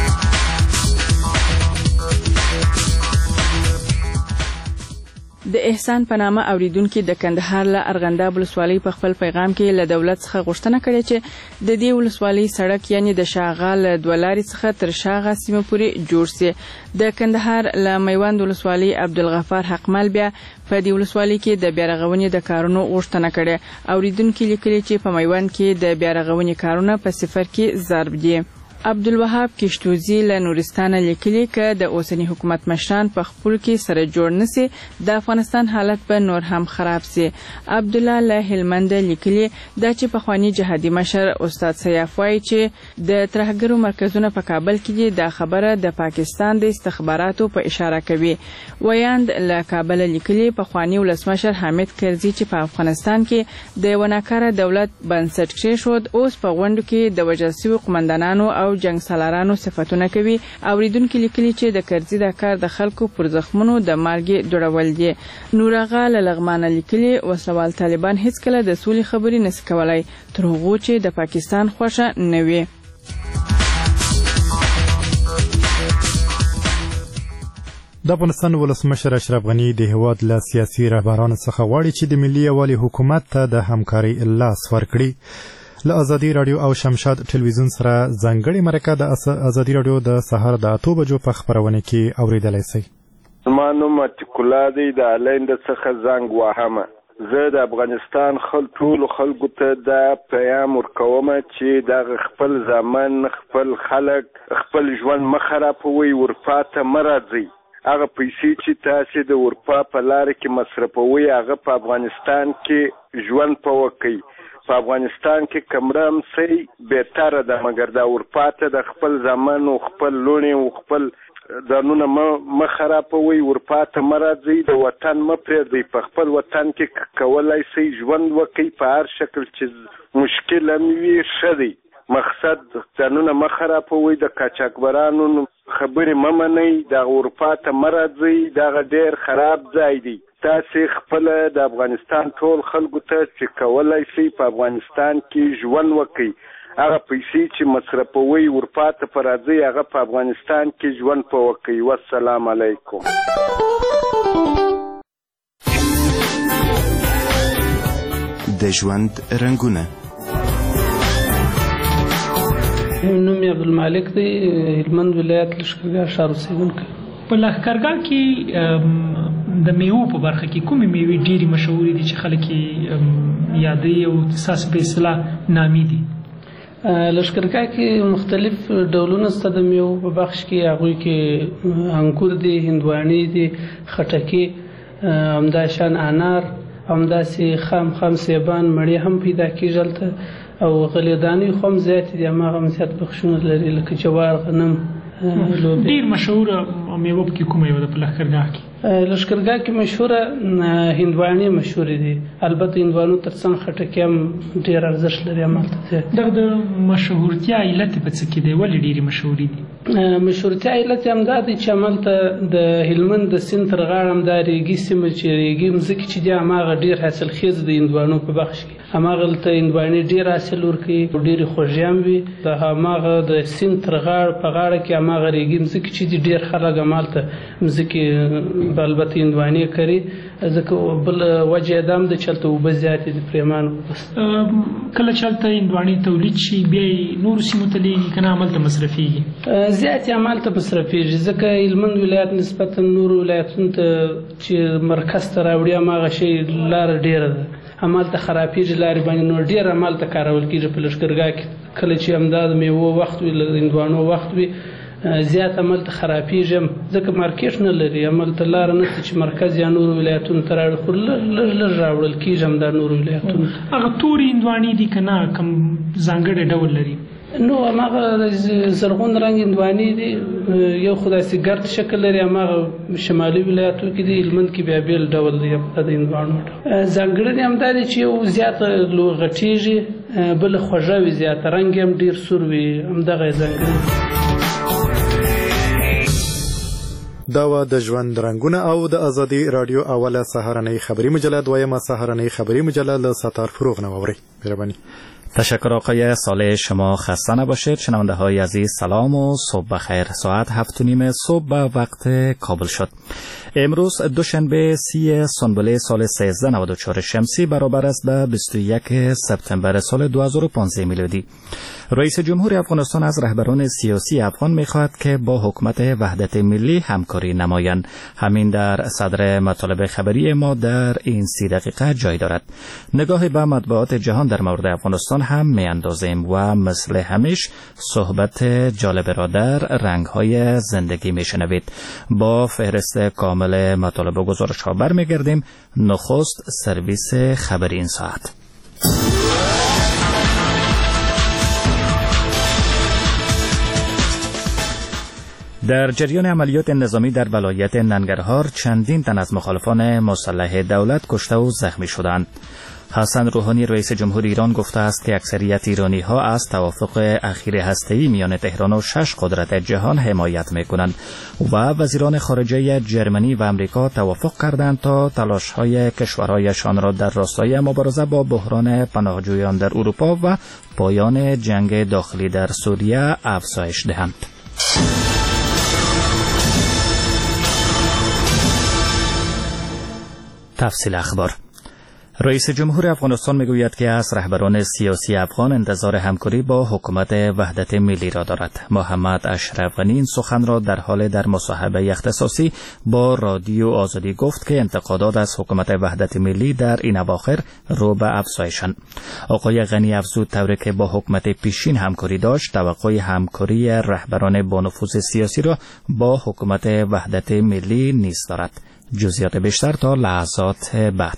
د احسان په نامه اوریدونکو د کندهار له ارغنداب ولسوالۍ په خپل پیغام کې له دولت څخه غوښتنه کړې چې د دې ولسوالۍ سړک یعنی د شاغال دولاري څخه تر شاغه سیمه پورې جوړ شي. د کندهار له میوند ولسوالۍ عبدالغفار حقمل بیا په دې ولسوالۍ کې د بیارغونې د کارونو غوښتنه کړې. اوریدونکو لیکلي چې په میوند کې د بیارغونې کارونه په صفر کې ضرب دي. عبدالوهاب کشتوزی له نورستان لیکلي که د اوسنی حکومت مشران په خپل کې سره جوړ نشي د افغانستان حالت به نور هم خراب سي. عبدالله له هلمند لیکلي دا چې په خواني جهادي مشر استاد سیاف وایي چې د ترهګرو مرکزونه په کابل کې د خبره د پاکستان د استخباراتو په اشاره کوي. ویاند له کابل لیکلي په خواني ولسمشر حامد کرزي چې په افغانستان کې د وناکاره دولت بنسټ کېښود اوس په غونډو کې د وژل شوي قومندانانو او جنگ سالارانو صفتونه کوي. اوریدونکو لیکلي چې د کرزي د کار د خلکو پر زخمونو د مالګې دوړول دي. نورغه له لغمانه لیکلي وسوال طالبان هیڅ کله د سولې خبرې نشي کولای تر هغه چې د پاکستان خوښه نه وي. د افغانستان ولسمشر اشرف غنی د هیواد له سیاسي رهبرانو څخه غواړي چې د ملي یووالي حکومت ته د همکارۍ لاس ورکړي. له ازادي رادیو او شمشاد ټلویزیون سره ځانګړې مرکه د ازادي رادیو د سهار د 8 بجو په خبرونه کې اوریدلای شئ. ما نوم اتکولا دی د الند څخه زنګ واهمه. زه د افغانستان ټولو خلکو ته د پیغام ورکوم چې د خپل ځمن خپل خلک خپل ژوند مخربوي ورپاته مرضی. هغه پیسې چې تاسو د ورپا په لار کې مصرفوي هغه په افغانستان کې ژوند پوکي. په افغانستان کې کمرم سي بهتره ده مګر دا ورپاته د خپل ځمن او خپل لونی او خپل ځانونه مخربوي ورپاته مرضی. د وطن مپرېږدي په خپل وطن کې کولای شي ژوند وکړي په هر شکل چې مشکل هم وي ښه. مقصد ځانونه مخربوي د قاچاقبرانو خبرې ممنئ د ورپاته مرضی. دغه ډېر خراب ځای دی. تاسو خپل د افغانستان ټول خلکو ته چې کولای شي په افغانستان کې ژوند وکړي هغه پیسې چې مصرفوي ورپاته پر راځي هغه په افغانستان کې ژوند وکړي. والسلام علیکم. د ژوند رنگونه. نوم یې عبدالمالک دی، هلمند ولایت لښکرګاه ښار اوسېدونکی. په لښکرګاه کې د میوو په برخه کې کومې میوې ډېرې مشهورې دي چې خلک یې یادوي او ستاسو په اصطلاح نامي دي؟ لښکرګاه کې مختلف ډولونه شته د میوو په بخش کې. هغوی کې انګور دي، هندواڼې دي، خټکي، همداشان انار، همداسې خام سیبان مڼې هم پیدا کېږي هلته او غلېدانې خو هم زیاتې دي. هماغه هم زیات بخشونه لري لکه جوار، غنم. ډېر مشهوره میوه پکې کومه یوه ده په لښکرګاه کې؟ لښکرګاه کې مشهوره هندواڼې مشهورې دي. البته هندوانو تر څنګ خټکي هم ډېر ارزښت لري همالته. دغه د مشهورتیا علت یې په څه کې دی؟ ولې ډېرې مشهورې دي؟ مشهورتیا علت یې همدا دی چې همالته د هلمند د سیند تر غاړه همدا ریګي سیمه چې ریګي مځکې چې دي هماغه ډېر حاصلخیز د هندوانو په بخش کې. هماغلته هندواڼې ډېر حاصل ورکوي، ډېرې خوږې هم وي. د هماغه د سیند تر غاړه په غاړه کې هماغه ریګي مځکې چې دي ډېر خلک همالته مځکې البته هندواڼې کري. ځکه بل وجه یې دا هم ده چې هلته اوبه زیاتې دي پرېمانه. کله چې هلته هندواڼې تولید شي بیا یې نورو سیمو ته لیږي که نه همالته مصرفېږي؟ زیات یې همالته مصرفېږي ځکه هلمند ولایت نسبتا نورو ولایتونو ته چې مرکز ته راوړي هماغه شی لاره ډېره ده. همالته خرابېږي لارې باندې، نو ډېر همالته کارول کېږي په لښکرګاه کې. کله چې همدا د میوو وخت وي، د هندوانو وخت وي، زیات همالته خرابېږي، ځکه مارکېټ نه لري. همالته لاره نشته چې مرکز یا نورو ولایتونو ته راوړي، خو لږ راوړل کېږي همدا نورو ولایتونو. هغه تورې هندوانې دي که نه کوم ځانګړی ډول لري؟ نو هماغه زرغون رنګ هندوانې دي، یو خو داسې ګرد شکل لري، هماغه شمالي ولایتو کې دي، هلمند کې بیا بېل ډول دی د هندوانو. ځانګړنې همدا دی چې یو زیات غټېږي، بله خوږه وي زیاته، رنګ یې هم ډېر سور وي، همدغه یې ځانګړنې. دا و د ژوند رنګونه او د ازادي رادیو اوله سهارنۍ خبری مجله، دویمه سهارنۍ خبری مجله له ستار فروغ نووري. مهرباني. تشکر آقای صالح، شما خسته نباشید. شنونده های عزیز سلام و صبح بخیر. ساعت 7:30 صبح به وقت کابل شد. امروز دوشنبه 30 سنبله سال 1394 شمسی برابر است به 21 سپتامبر سال 2015 میلادی. رئیس جمهور افغانستان از رهبران سیاسی افغان می‌خواهد که با حکومت وحدت ملی همکاری نمایند. همین در صدر مطالب خبری ما در این 30 دقیقه جای دارد. نگاهی به مطبوعات جهان در مورد افغانستان هم می‌اندازیم و مثل همیشه صحبت جالب را در رنگ‌های زندگی می‌شنوید. با فهرست کامل مطالب و گزارش‌ها برمیگردیم. نخست سرویس خبری این ساعت. در جریان عملیات نظامی در ولایت ننگرهار چندین تن از مخالفان مسلح دولت کشته و زخمی شدند. حسن روحانی رئیس جمهور ایران گفته است که اکثریت ایرانی ها از توافق اخیر هسته‌ای میان تهران و 6 قدرت جهان حمایت میکنند و وزیران خارجه جرمنی و امریکا توافق کردند تا تلاش های کشورهایشان را در راستای مبارزه با بحران پناهجویان در اروپا و پایان جنگ داخلی در سوریه افزایش دهند. تفصیل اخبار. رئیس جمهور افغانستان میگوید که از رهبران سیاسی افغان انتظار همکاری با حکومت وحدت ملی را دارد. محمد اشرف غنی این سخن را در حال در مصاحبه اختصاصی با رادیو آزادی گفت که انتقادات از حکومت وحدت ملی در این اواخر رو به افزایشند. آقای غنی افزود طوری که با حکومت پیشین همکاری داشت، توقع همکاری رهبران با نفوذ سیاسی را با حکومت وحدت ملی نیست دارد. جزئیات بیشتر تا لحظات بعد.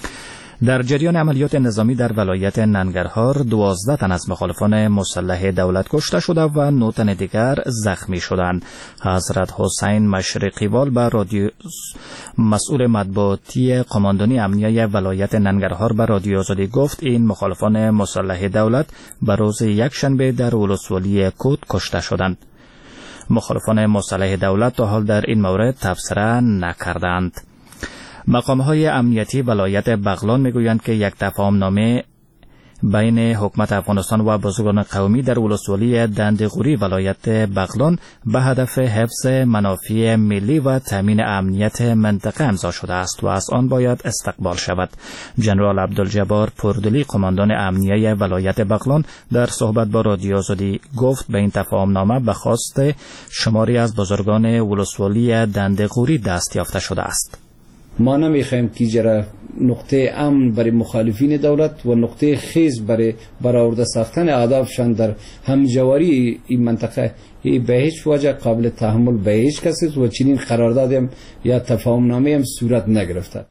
در جریان عملیات نظامی در ولایت ننگرهار 12 تن از مخالفان مسلح دولت کشته شده و 9 تن دیگر زخمی شدند. حضرت حسین مشرقیوال به رادیو مسئول مطبوعاتی قماندانی امنیه ولایت ننگرهار به رادیو آزادی گفت این مخالفان مسلح دولت به روز یکشنبه در ولسوالی کود کشته شدند. مخالفان مسلح دولت تا حال در این مورد تبصره نکردند. مقام‌های امنیتی ولایت بغلان میگویند که یک تفاهم‌نامه بین حکومت افغانستان و بزرگان قومی در ولسوالی دندغوری ولایت بغلان به هدف حفظ منافع ملی و تامین امنیت منطقه امضا شده است و از آن باید استقبال شود. جنرال عبدالجبار پردلی قماندان امنیه ولایت بغلان در صحبت با رادیو آزادی گفت به این تفاهم‌نامه به خواست شماری از بزرگان ولسوالی دندغوری دست یافته شده است. ما نمیخوایم که جرا نقطه امن برای مخالفین دولت و نقطه خیز برای برآورده ساختن اهدافشان در همجواری این منطقه به هیچ وجه قابل تحمل به هیچ کسی و چنین قرارداد هم یا تفاهمنامه هم صورت نگرفته.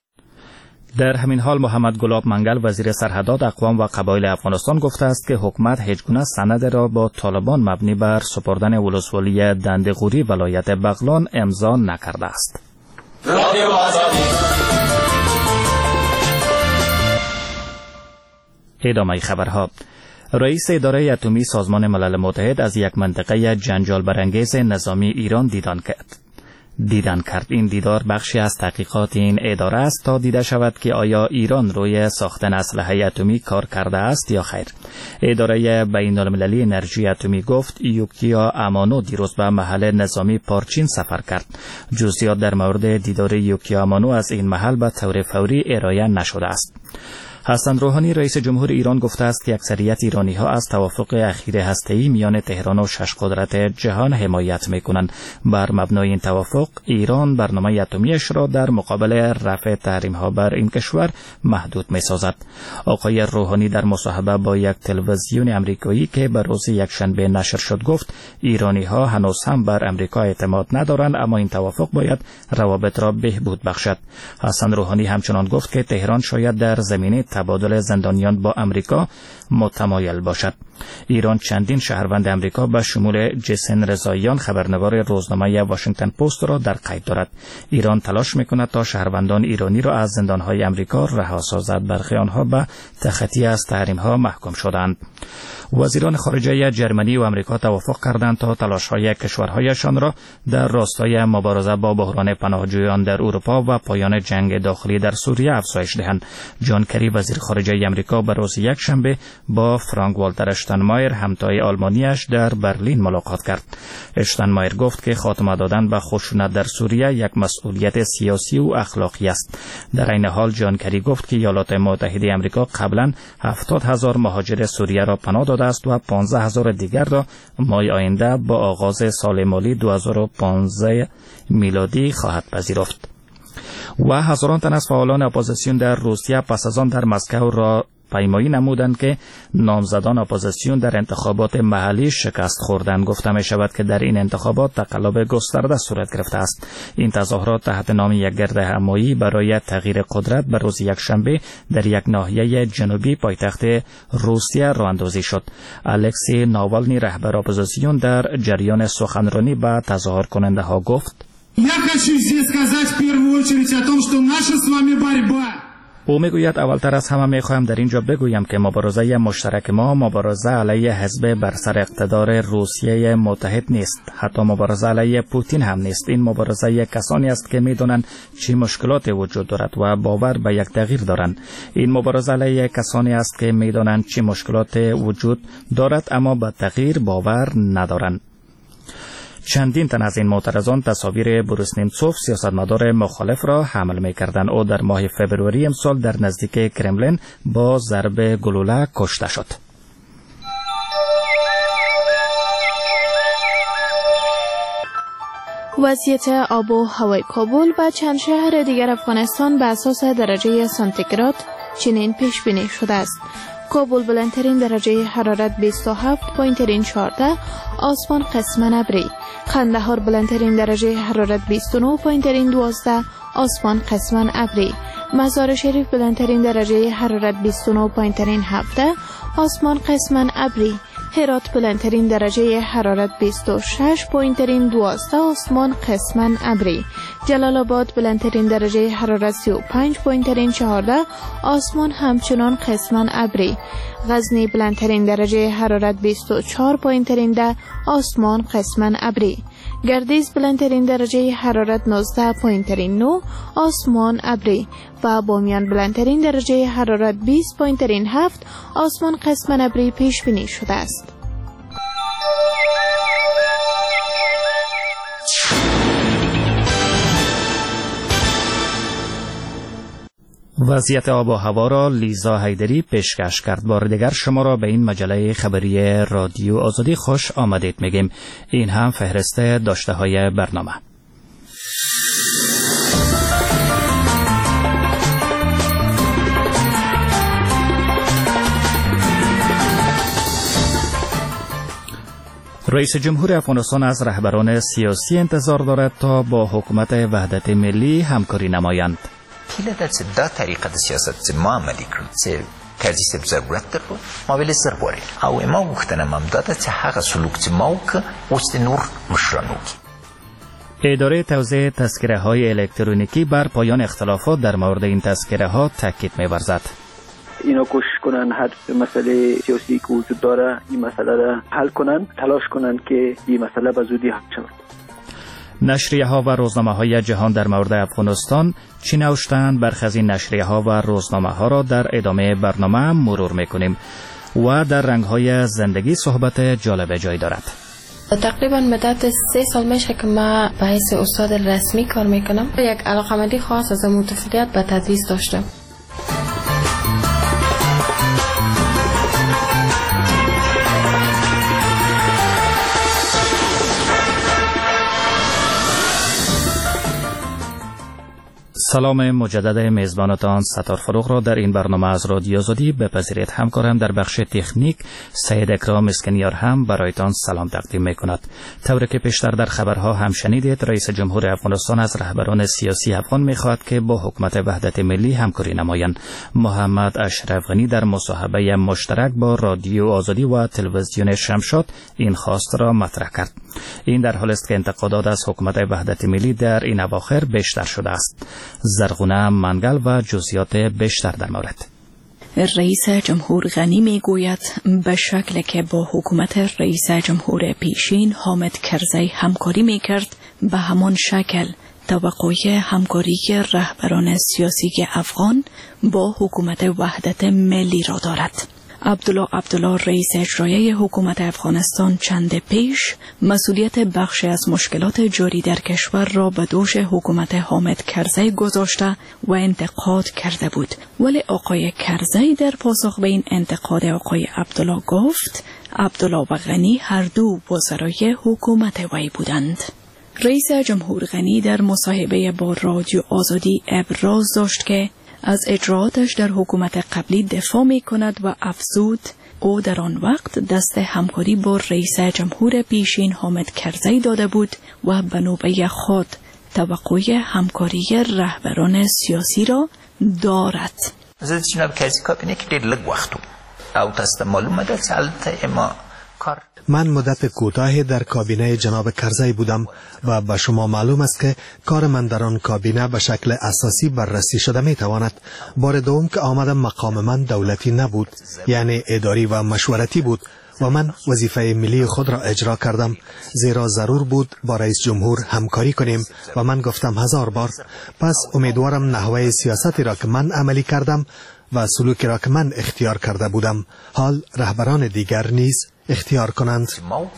در همین حال محمد گلاب منگل وزیر سرحدات اقوام و قبایل افغانستان گفته است که حکومت هیچگونه سند را با طالبان مبنی بر سپردن ولسوالی دندغوری ولایت بغلان امضا نکرده است. ادامه خبرها. رئیس اداره اتمی سازمان ملل متحد از یک منطقه جنجال برانگیز نظامی ایران دیدن کرد. این دیدار بخشی از تحقیقات این اداره است تا دیده شود که آیا ایران روی ساختن اسلحه اتمی کار کرده است یا خیر. اداره بین‌المللی انرژی اتمی گفت یوکیا امانو دیروز به محل نظامی پارچین سفر کرد. جزئیات در مورد دیدار یوکیا امانو از این محل به طور فوری ارائه نشده است. حسن روحانی رئیس جمهور ایران گفته است که اکثریت ایرانی‌ها از توافق اخیر هسته‌ای میان تهران و 6 قدرت جهان حمایت می‌کنند. بر مبنای این توافق ایران برنامه اتمیش را در مقابل رفع تحریم‌ها بر این کشور محدود می‌سازد. آقای روحانی در مصاحبه با یک تلویزیون آمریکایی که به روز یکشنبه نشر شد گفت ایرانی‌ها هنوز هم بر آمریکا اعتماد ندارند، اما این توافق باید روابط را بهبود بخشد. حسن روحانی همچنان گفت که تهران شاید در زمینه تبادل زندانیان با آمریکا متمایل باشد. ایران چندین شهروند آمریکا به شمول جسن رضاییان خبرنگار روزنامه واشنگتن پست را در قید دارد. ایران تلاش میکند تا شهروندان ایرانی را از زندانهای آمریکا رها سازد. برخی آنها به تخطی از تحریم‌ها محکوم شدند. وزیران خارجه جرمنی و آمریکا توافق کردند تا تلاش‌های کشورهایشان را در راستای مبارزه با بحران پناهجویان در اروپا و پایان جنگ داخلی در سوریه افزایش دهند. جان کری وزیر خارجه آمریکا به روز یکشنبه با فرانک والتر اشتاینمایر همتای آلمانیش در برلین ملاقات کرد. اشتاینمایر گفت که خاتمه دادن به خشونت در سوریه یک مسئولیت سیاسی و اخلاقی است. در این حال جان کری گفت که ایالات متحده آمریکا قبلا 70,000 مهاجر سوریه را پناه داده است و 15,000 دیگر را ماه آینده با آغاز سال مالی 2015 میلادی خواهد پذیرفت. و هزاران تن از فعالان اپوزیسیون در روسیه پس از آن در مسکو را پیمایی نمودند که نامزدان اپوزیسیون در انتخابات محلی شکست خوردند. گفته می شود که در این انتخابات تقلب گسترده صورت گرفته است. این تظاهرات تحت نام یک گردهمایی برای تغییر قدرت به روز یکشنبه در یک ناحیه جنوبی پایتخت روسیه راه اندازی شد. الکسی ناوالنی رهبر اپوزیسیون در جریان سخنرانی به تظاهر کننده ها گفت: او میگوید اولتر از همه میخواهم در اینجا بگویم که مبارزه مشترک ما مبارزه علیه حزب بر سر اقتدار روسیه متحد نیست، حتی مبارزه علیه پوتین هم نیست. این مبارزه کسانی است که میدونند چه مشکلات وجود دارد و باور به یک تغییر دارند. این مبارزه علیه کسانی است که میدونند چه مشکلات وجود دارد اما به تغییر باور ندارند. چندین تن از این معترضان تصاویر بوریس نیمتسوف سیاستمدار مخالف را حمل می‌کردند. او در ماه فوریه امسال در نزدیک کرملین با ضرب گلوله کشته شد. وضعیت آب و هوای کابل و چند شهر دیگر افغانستان به اساس درجه سانتیگراد چنین پیش بینی شده است: کابل بلندترین درجه حرارت 27، پایین‌ترین 14، آسمان قسماً ابری. قندهار بلندترین درجه حرارت 29، پایین‌ترین 12، آسمان قسماً ابری. مزار شریف بلندترین درجه حرارت 29، پایین‌ترین 17، آسمان قسماً ابری. هرات بلندترین درجه حرارت 26، پایین‌ترین 12، آسمان قسماً ابری. جلال آباد بلندترین درجه حرارت 35، پایین‌ترین 14، آسمان همچنان قسماً ابری. غزنی بلندترین درجه حرارت 24، پایین‌ترین 10، آسمان قسماً ابری. گردیز بلندترین درجه حرارت 19، پایین‌ترین 9، آسمان ابری. و بامیان بلندترین درجه حرارت 20، پایین‌ترین 7، آسمان قسماً ابری پیش بینی شده است. وضعیت آب و هوا را لیزا حیدری پیشکش کرد. بار دیگر شما را به این مجله خبری رادیو آزادی خوش آمدید میگیم. این هم فهرست داشته های برنامه. رئیس جمهور افغانستان از رهبران سیاسی انتظار دارد تا با حکومت وحدت ملی همکاری نمایند. هیله ده چې دا طریقه د سیاست چې ما عملي کړو چې قاضي صاحب ضرورت درلود ما ویلې زر غواړي او ما غوښتنه هم دا ده چې هغه سلوک چې ما وکړه اوس د نور مشران وکړي. اداره توزیع تذکره های الکترونیکی بر پایان اختلافات در مورد این تذکره ها تاکید می‌ورزد. اینا کوشش کنن هر مسئله سیاسی که وجود داره این مسئله را حل کنن، تلاش کنن که این مسئله به زودی حل شود. نشریه ها و روزنامه های جهان در مورد افغانستان چی نوشتند؟ برخی از این نشریه ها و روزنامه ها را در ادامه برنامه مرور میکنیم و در رنگ های زندگی صحبت جالب جای دارد. تقریبا مدت 3 سال میشه که من به حیث استاد رسمی کار میکنم. یک علاقمندی خاص از متفقیت به تدریس داشتم. سلام مجدد میزبانتان ستار فروغ را در این برنامه از رادیو آزادی بپذیرید. همکارم در بخش تکنیک سید اکرام اسکنیار هم برایتان سلام تقدیم میکند. طوری که پیشتر در خبرها هم شنیدید، رئیس جمهور افغانستان از رهبران سیاسی افغان میخواهد که با حکومت وحدت ملی همکاری نمایند. محمد اشرف غنی در مصاحبه مشترک با رادیو آزادی و تلویزیون شمشاد این خواست را مطرح کرد. این در حالی است که انتقادات از حکومت وحدت ملی در این اواخر بیشتر شده است. زرغونه منگل و جزئیات بیشتر در مورد. رئیس جمهور غنی میگوید به شکلی که با حکومت رئیس جمهور پیشین حامد کرزی همکاری میکرد، به همان شکل توقع همکاری رهبران سیاسی افغان با حکومت وحدت ملی را دارد. عبدالله رئیس اجرایی حکومت افغانستان چند پیش مسئولیت بخش از مشکلات جاری در کشور را به دوش حکومت حامد کرزی گذاشته و انتقاد کرده بود، ولی آقای کرزی در پاسخ به این انتقاد آقای عبدالله گفت عبدالله و غنی هر دو وزرای حکومت وی بودند. رئیس جمهور غنی در مصاحبه با رادیو آزادی ابراز داشت که از اجراعاتش در حکومت قبلی دفاع می کند و افزود او در آن وقت دست همکاری با رئیس جمهور پیشین حامد کرزی داده بود و به نوبه خود توقع همکاری رهبران سیاسی را دارد. زه جناب کرزی کابینه کې ډېر لږ وخت او تاسو ته معلومه ده چې هلته ما کار من مدت کوتاهی در کابینه جناب کرزی بودم و به شما معلوم است که کار من در آن کابینه به شکل اساسی بررسی شده می تواند. بار دوم که آمدم مقام من دولتی نبود، یعنی اداری و مشورتی بود و من وظیفه ملی خود را اجرا کردم، زیرا ضرور بود با رئیس جمهور همکاری کنیم و من گفتم 1000 بار. پس امیدوارم نحوه سیاستی را که من عملی کردم و سلوکی را که من اختیار کرده بودم حال رهبران دیگر نیز اختیار کنند.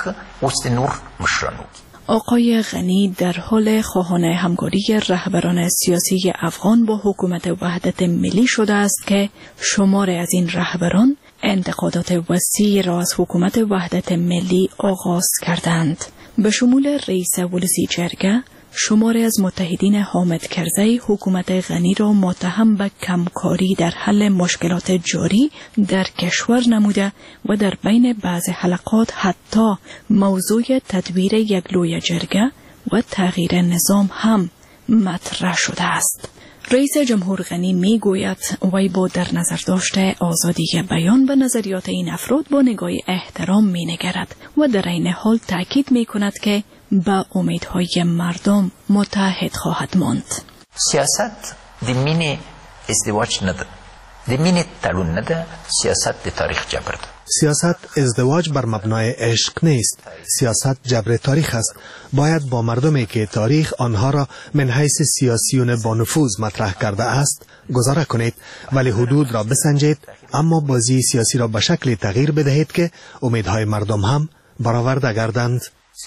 آقای غنی در حال خواهان همکاری رهبران سیاسی افغان با حکومت وحدت ملی شده است که شماری از این رهبران انتقادات وسیعی را از حکومت وحدت ملی آغاز کردند، به شمول رئیس ولسی جرگه. شماری از متحدین حامد کرزی حکومت غنی را متهم به کمکاری در حل مشکلات جاری در کشور نموده و در بین بعض حلقات حتی موضوع تدویر یک لوی جرگه و تغییر نظام هم مطرح شده است. رئیس جمهور غنی می گوید وی با در نظر داشته آزادی بیان به نظریات این افراد با نگاه احترام می نگرد و در این حال تاکید می کند که با امیدهای مردم متحد خواهد ماند. سیاست د مینې ازدواج نه ده، د مینې تړون نه ده، سیاست د تاریخ جبر ده. سیاست ازدواج بر مبنای عشق نیست، سیاست جبر تاریخ است. باید با مردمی که تاریخ آنها را من حیث سیاسیون با نفوذ مطرح کرده است گذاره کنید، ولی حدود را بسنجید، اما بازی سیاسی را به شکلی تغییر بدهید که امیدهای مردم هم برآورده گردند.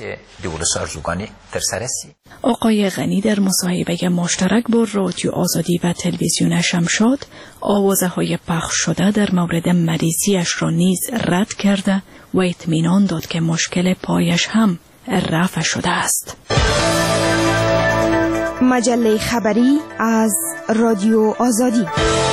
آقای غنی در مصاحبه مشترک با رادیو آزادی و تلویزیون شمشاد آوازه‌های پخش شده در مورد مریضیش را نیز رد کرده و اطمینان داد که مشکل پایش هم رفع شده است. مجله خبری از رادیو آزادی.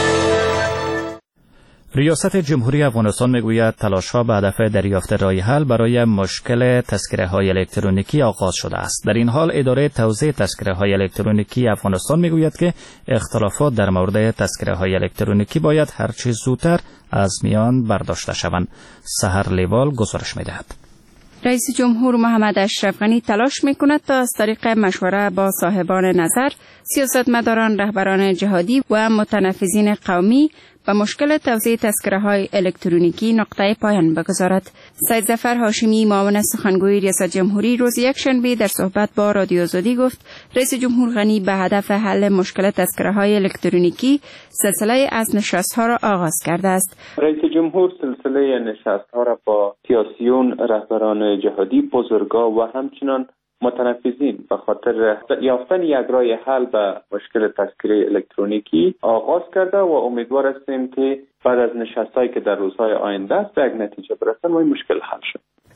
ریاست جمهوری افغانستان میگوید تلاش‌ها به هدف دریافت راه حل برای مشکل تذکره‌های الکترونیکی آغاز شده است. در این حال اداره توزیع تذکره‌های الکترونیکی افغانستان میگوید که اختلافات در مورد تذکره‌های الکترونیکی باید هر چه زودتر از میان برداشته شوند. سحر لیوال گزارش می‌دهد. رئیس جمهور محمد اشرف غنی تلاش می‌کند تا از طریق مشوره با صاحبان نظر، سیاستمداران، رهبران جهادی و متنفذین قومی و مشکل توزیع تذکره‌های الکترونیکی نقطه پایان بگذارد. سید ظفر هاشمی، معاون سخنگوی ریاست جمهوری، روز یکشنبه در صحبت با رادیو آزادی گفت رئیس جمهور غنی به هدف حل مشکل تذکره‌های الکترونیکی سلسله از نشست‌ها را آغاز کرده است. رئیس جمهور سلسله نشست‌ها را با سیاسیون، رهبران جهادی، بزرگان و همچنان متنفذین به خاطر یافتن یک راه حل به مشکل تذکره الکترونیکی آغاز کرده و امیدوار هستیم که بعد از نشستایی که در روزهای آینده است به یک نتیجه برسند و این مشکل حل شد.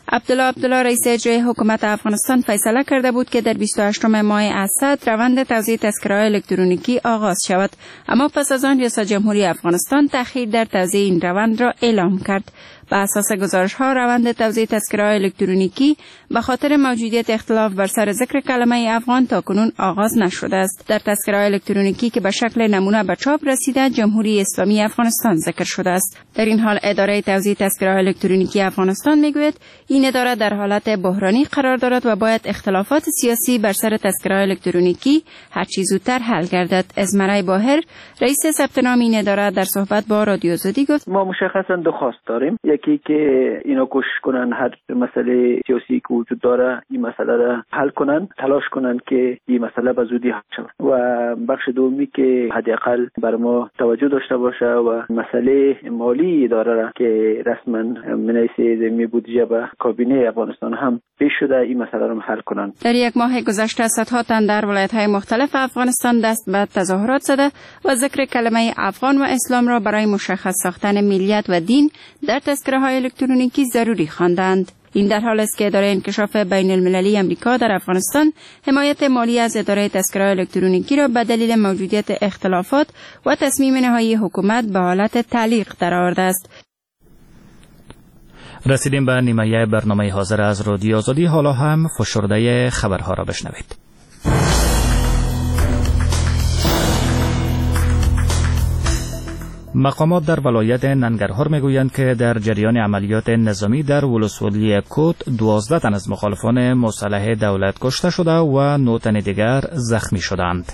عبدالله رئیس اجرایی حکومت افغانستان فیصله کرده بود که در 28 ماه اسد روند توزیع تذکره‌های الکترونیکی آغاز شود، اما پس از آن ریاست جمهوری افغانستان تأخیر در توزیع این روند را اعلام کرد. بر اساس گزارش‌ها روند توزیع تذکره‌های الکترونیکی به خاطر موجودیت اختلاف بر سر ذکر کلمه افغان تاکنون آغاز نشده است. در تذکره‌های الکترونیکی که به شکل نمونه به چاپ رسیده جمهوری اسلامی افغانستان ذکر شده است. در این حال اداره توزیع تذکره‌های الکترونیکی افغانستان میگوید این اداره در حالت بحرانی قرار دارد و باید اختلافات سیاسی بر سر تذکره‌های الکترونیکی هر چه زودتر حل گردد. ازمرای باهر رئیس ثبت نام این اداره در صحبت با رادیو آزادی گفت: ما مشخصا دو خواست داریم، یکی که اینا کوشش کنن هر مسئله سیاسی که وجود داره این مسئله را حل کنن، تلاش کنن که این مسئله به زودی حل شود و بخش دومی که حداقل بر ما توجه داشته باشه و مسئله مالی اداره را که رسما منیس زمینی بودجه به کابینه افغانستان هم پیش شده این مسئله را حل کنن. در یک ماه گذشته صدها تن در ولایت‌های مختلف افغانستان دست به تظاهرات زده و ذکر کلمه افغان و اسلام را برای مشخص ساختن ملیت و دین در تذکره‌های الکترونیکی ضروری خواندند. این در حال است که اداره انکشاف بین المللی امریکا در افغانستان حمایت مالی از اداره تذکره‌های الکترونیکی را به دلیل موجودیت اختلافات و تصمیم نهایی حکومت به حالت تعلیق درآورده است. رسیدیم به نیمه برنامه حاضر از رادیو آزادی. حالا هم فشرده خبرها را بشنوید. مقامات در ولایت ننگرهار میگویند که در جریان عملیات نظامی در ولسوالی کوت 12 تن از مخالفان مسلح دولت کشته شده و 9 تن دیگر زخمی شدند.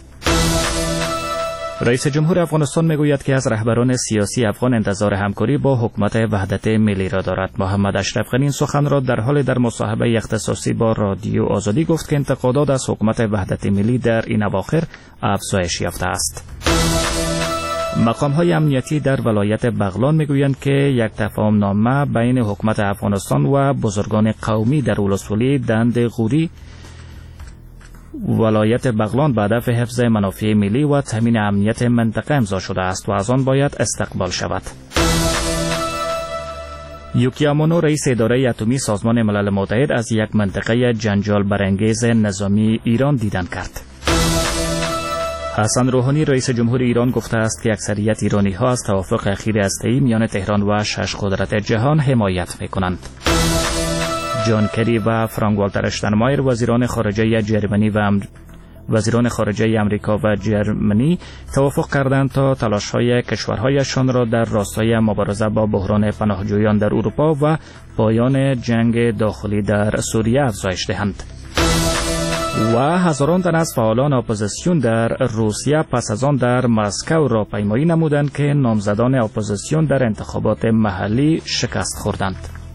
رئیس جمهور افغانستان میگوید که از رهبران سیاسی افغان انتظار همکاری با حکومت وحدت ملی را دارد. محمد اشرف غنی این سخن را در حال در مصاحبه اختصاصی با رادیو آزادی گفت که انتقادات از حکومت وحدت ملی در این اواخر افزایش یافته است. مقام‌های امنیتی در ولایت بغلان میگویند که یک تفاهم‌نامه بین حکومت افغانستان و بزرگان قومی در ولسوالی دند غوری ولایت بغلان به هدف حفظ منافع ملی و تامین امنیت منطقه امضا شده است و از آن باید استقبال شود. یوکی امونو رئیس اداره اتمی سازمان ملل متحد از یک منطقه جنجال برانگیز نظامی ایران دیدن کرد. حسن روحانی رئیس جمهور ایران گفته است که اکثریت ایرانی‌ها از توافق اخیر هسته‌ای میان تهران و 6 قدرت جهان حمایت می‌کنند. جان کری و فرانک والتر اشتاینمایر وزیران خارجه امریکا و جرمنی توافق کردند تا تلاش‌های کشورهایشان را در راستای مبارزه با بحران پناهجویان در اروپا و پایان جنگ داخلی در سوریه افزایش دهند. و هزاران تن از فعالان اپوزیسیون در روسیه پس از آن در مسکو راهپیمایی نمودند که نامزدان اپوزیسیون در انتخابات محلی شکست خوردند.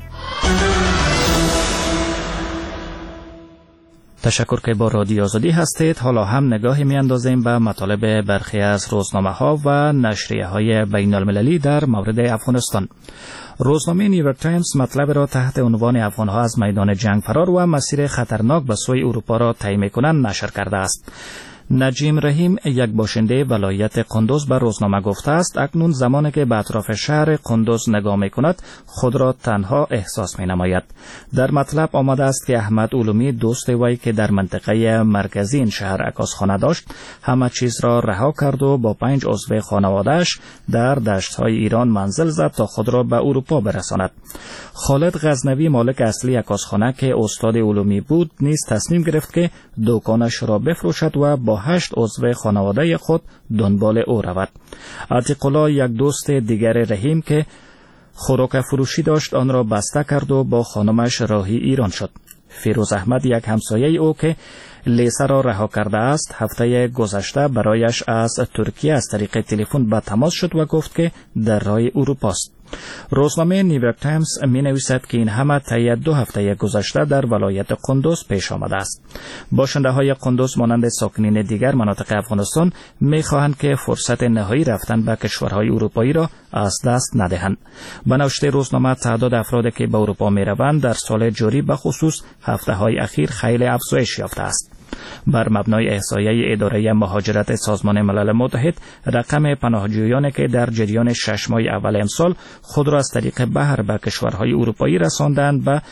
تشکر که با رادیو آزادی هستید. حالا هم نگاهی می‌اندازیم به مطالب برخی از روزنامه‌ها و نشریه‌های بین‌المللی در مورد افغانستان. روزنامه نیویورک تایمز مطلب را تحت عنوان افغان‌ها از میدان جنگ فرار و مسیر خطرناک به سوی اروپا را طی می‌کنند نشر کرده است. نجیم رحیم یک باشنده ولایت قندوز به روزنامه گفته است اکنون زمانی که به اطراف شهر قندوز نگاه می‌کند خود را تنها احساس می‌نماید. در مطلب آمده است که احمد علومی دوست وی که در منطقه مرکزی این شهر عکاسخانه داشت همه چیز را رها کرد و با 5 عضو خانواده‌اش در دشت‌های ایران منزل زد تا خود را به اروپا برساند. خالد غزنوی مالک اصلی عکاسخانه که استاد علومی بود نیز تصمیم گرفت که دکانش را بفروشد و با 8 عضو خانواده خود دنبال او رود. عتیق الله یک دوست دیگر رحیم که خوراک فروشی داشت آن را بسته کرد و با خانمش راهی ایران شد. فیروز احمد یک همسایه او که لیسه را رها کرده است هفته گذشته برایش از ترکیه از طریق تلفن به تماس شد و گفت که در راه اروپا است. روزنامه نیویورک تایمز می نویسد که این همه طی 2 هفته گذشته در ولایت قندوز پیش آمده است. باشنده های قندوز مانند ساکنین دیگر مناطق افغانستان می خواهند که فرصت نهایی رفتن به کشورهای اروپایی را از دست ندهند. به نوشته روزنامه تعداد افرادی که به اروپا می روند در سال جاری به خصوص هفته های اخیر خیلی افزایش یافته است. بر مبنای احصایه اداره مهاجرت سازمان ملل متحد، رقم پناهجویانی که در جریان 6 ماه اول امسال خود را از طریق بحر به کشورهای اروپایی رساندند به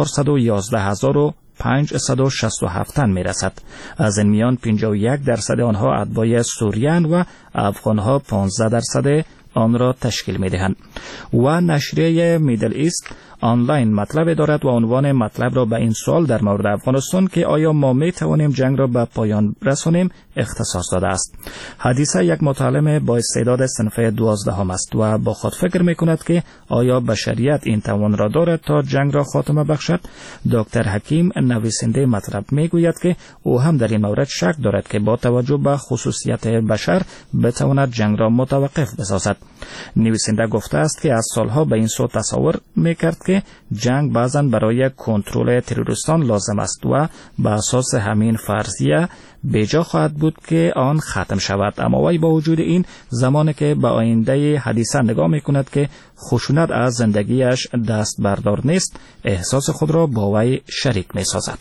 411,567 تن میرسد. از این میان 51% آنها اتباع سوریان و افغانها 15% آن را تشکیل می‌دهند. و نشریه میدل ایست آنلاین مطلب دارد و عنوان مطلب را به این سوال در مورد افغانستان که آیا ما می توانیم جنگ را به پایان رسانیم اختصاص داده است. حدیثه یک متعلم با استعداد صنف 12 است و با خود فکر می کند که آیا بشریت این توان را دارد تا جنگ را خاتمه بخشد. دکتر حکیم نویسنده مطلب می گوید که او هم در این مورد شک دارد که با توجه به خصوصیت بشر بتواند جنگ را متوقف بسازد. نویسنده گفته است که از سالها به این سو تصور می کرد که جنگ بعضاً برای کنترل تروریستان لازم است و به اساس همین فرضیه بیجا خواهد بود که آن ختم شود. اما وی با وجود این زمانی که به آینده حدیثه نگاه می کند که خشونت از زندگیش دست بردار نیست، احساس خود را با وی شریک می سازد.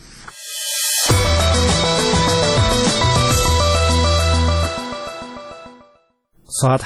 ساعت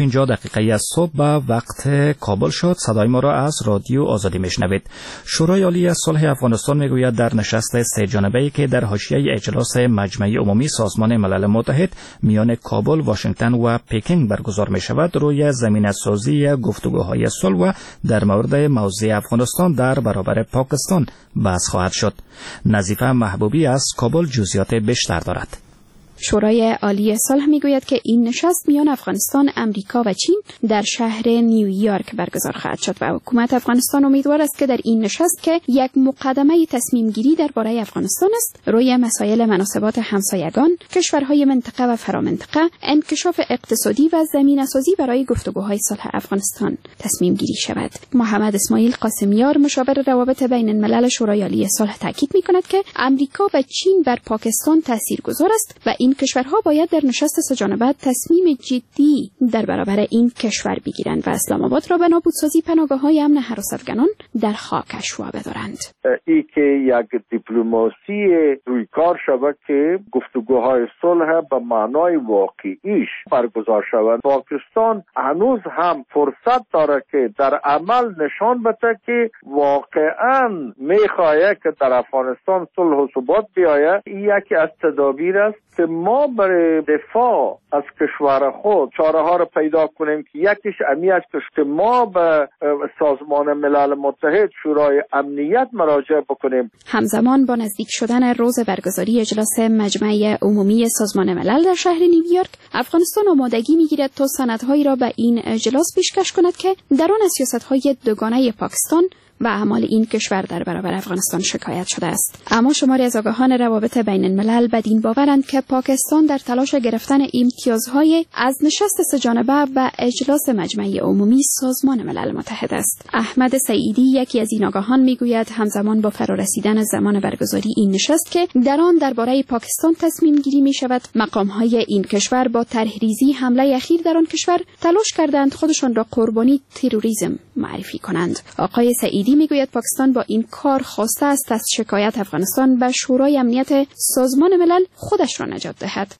7:50 از صبح به وقت کابل شد. صدای ما را از رادیو آزادی میشنوید. شورای عالی صلح افغانستان میگوید در نشست سه جانبه‌ای که در حاشیه اجلاس مجمع عمومی سازمان ملل متحد میان کابل، واشنگتن و پکینگ برگزار می شود، روی زمینه‌سازی گفتگوهای صلح و در مورد موضع افغانستان در برابر پاکستان بحث خواهد شد. نظیفه محبوبی از کابل جزئیات بیشتر دارد. شورای عالی صلح میگوید که این نشست میان افغانستان، امریکا و چین در شهر نیویورک برگزار خواهد شد و حکومت افغانستان امیدوار است که در این نشست که یک مقدمه تصمیم گیری درباره افغانستان است، روی مسائل مناسبات همسایگان، کشورهای منطقه و فرامنطقه، انکشاف اقتصادی و زمینه‌سازی برای گفتگوهای صلح افغانستان تصمیم گیری شود. محمد اسماعیل قاسمیار، مشاور روابط بین الملل شورای عالی صلح، تاکید میکند که امریکا و چین بر پاکستان تاثیرگذار است و این کشورها باید در نشست سه‌جانبه تصمیم جدی در برابر این کشور بگیرند و اسلام آباد را به نابودسازی پناهگاه‌های امن هراس افغانان در خاکش وابدارند. ای که یک دیپلماسی روی کار شود که گفتگوهای صلح به معنای واقعیش برگزار شود. پاکستان هنوز هم فرصت داره که در عمل نشان بده که واقعاً می‌خواهد که در افغانستان صلح و ثبات بیاید. این یکی از تدابیر است که ما برای دفاع از کشور خود چاره ها را پیدا کنیم که یکیش امی است که ما به سازمان ملل متحد، شورای امنیت مراجعه بکنیم. همزمان با نزدیک شدن روز برگزاری اجلاس مجمع عمومی سازمان ملل در شهر نیویورک، افغانستان آمادگی میگیرد تا سندهایی را به این اجلاس پیشکش کند که در آن از سیاست‌های دوگانه پاکستان و اعمال این کشور در برابر افغانستان شکایت شده است. اما شماری از آگاهان روابط بین الملل بدین باورند که پاکستان در تلاش گرفتن امتیازهای از نشست سه‌جانبه و اجلاس مجمع عمومی سازمان ملل متحد است. احمد سعیدی، یکی از این آگاهان، میگوید همزمان با فرارسیدن زمان برگزاری این نشست که در آن درباره پاکستان تصمیم گیری می شود، مقامهای این کشور با طرحریزی حمله اخیر در آن کشور تلاش کردند خودشان را قربانی تروریسم معرفی کنند. آقای سعیدی میگوید پاکستان با این کار خواسته است از شکایت افغانستان به شورای امنیت سازمان ملل خودش را نجات دهد.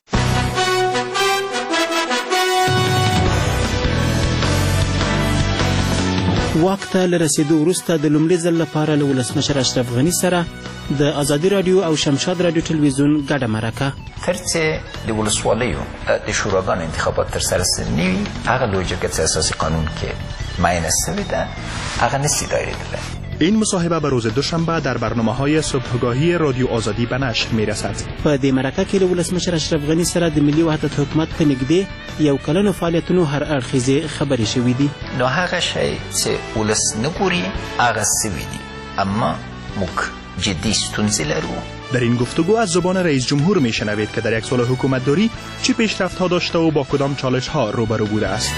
وخت لرسیدو وروسته د لومړي ځل لپاره له ولسمشر اشرف غني سره د ازادي رادیو او شمشاد رادیو ټلویزیون ګډه مرکه ترڅ د ولسوالیو د شوراګانو انتخابات تر سره سنوي هغه لوجیک اساسي قانون کې معین شوی ده هغه نسی دایریدله. این مصاحبه به روز دوشنبه در برنامه‌های صبحگاهی رادیو آزادی به نشر می‌رسد. په دې مرکه کې له ولسمشر اشرف غني سره د ملي وحدت حکومت په نږدې یو کلنو فعالیتونو هر اړخیزې خبرې شوې دي. نو هغه شی چې ولس نه ګوري هغه سوي دي، اما موږ جدی ستونزې لرو. در این گفتگو از زبان رئیس جمهور میشنوید که در یک سال حکومتداری چه پیشرفت‌ها داشته و با کدام چالش‌ها روبرو بوده است.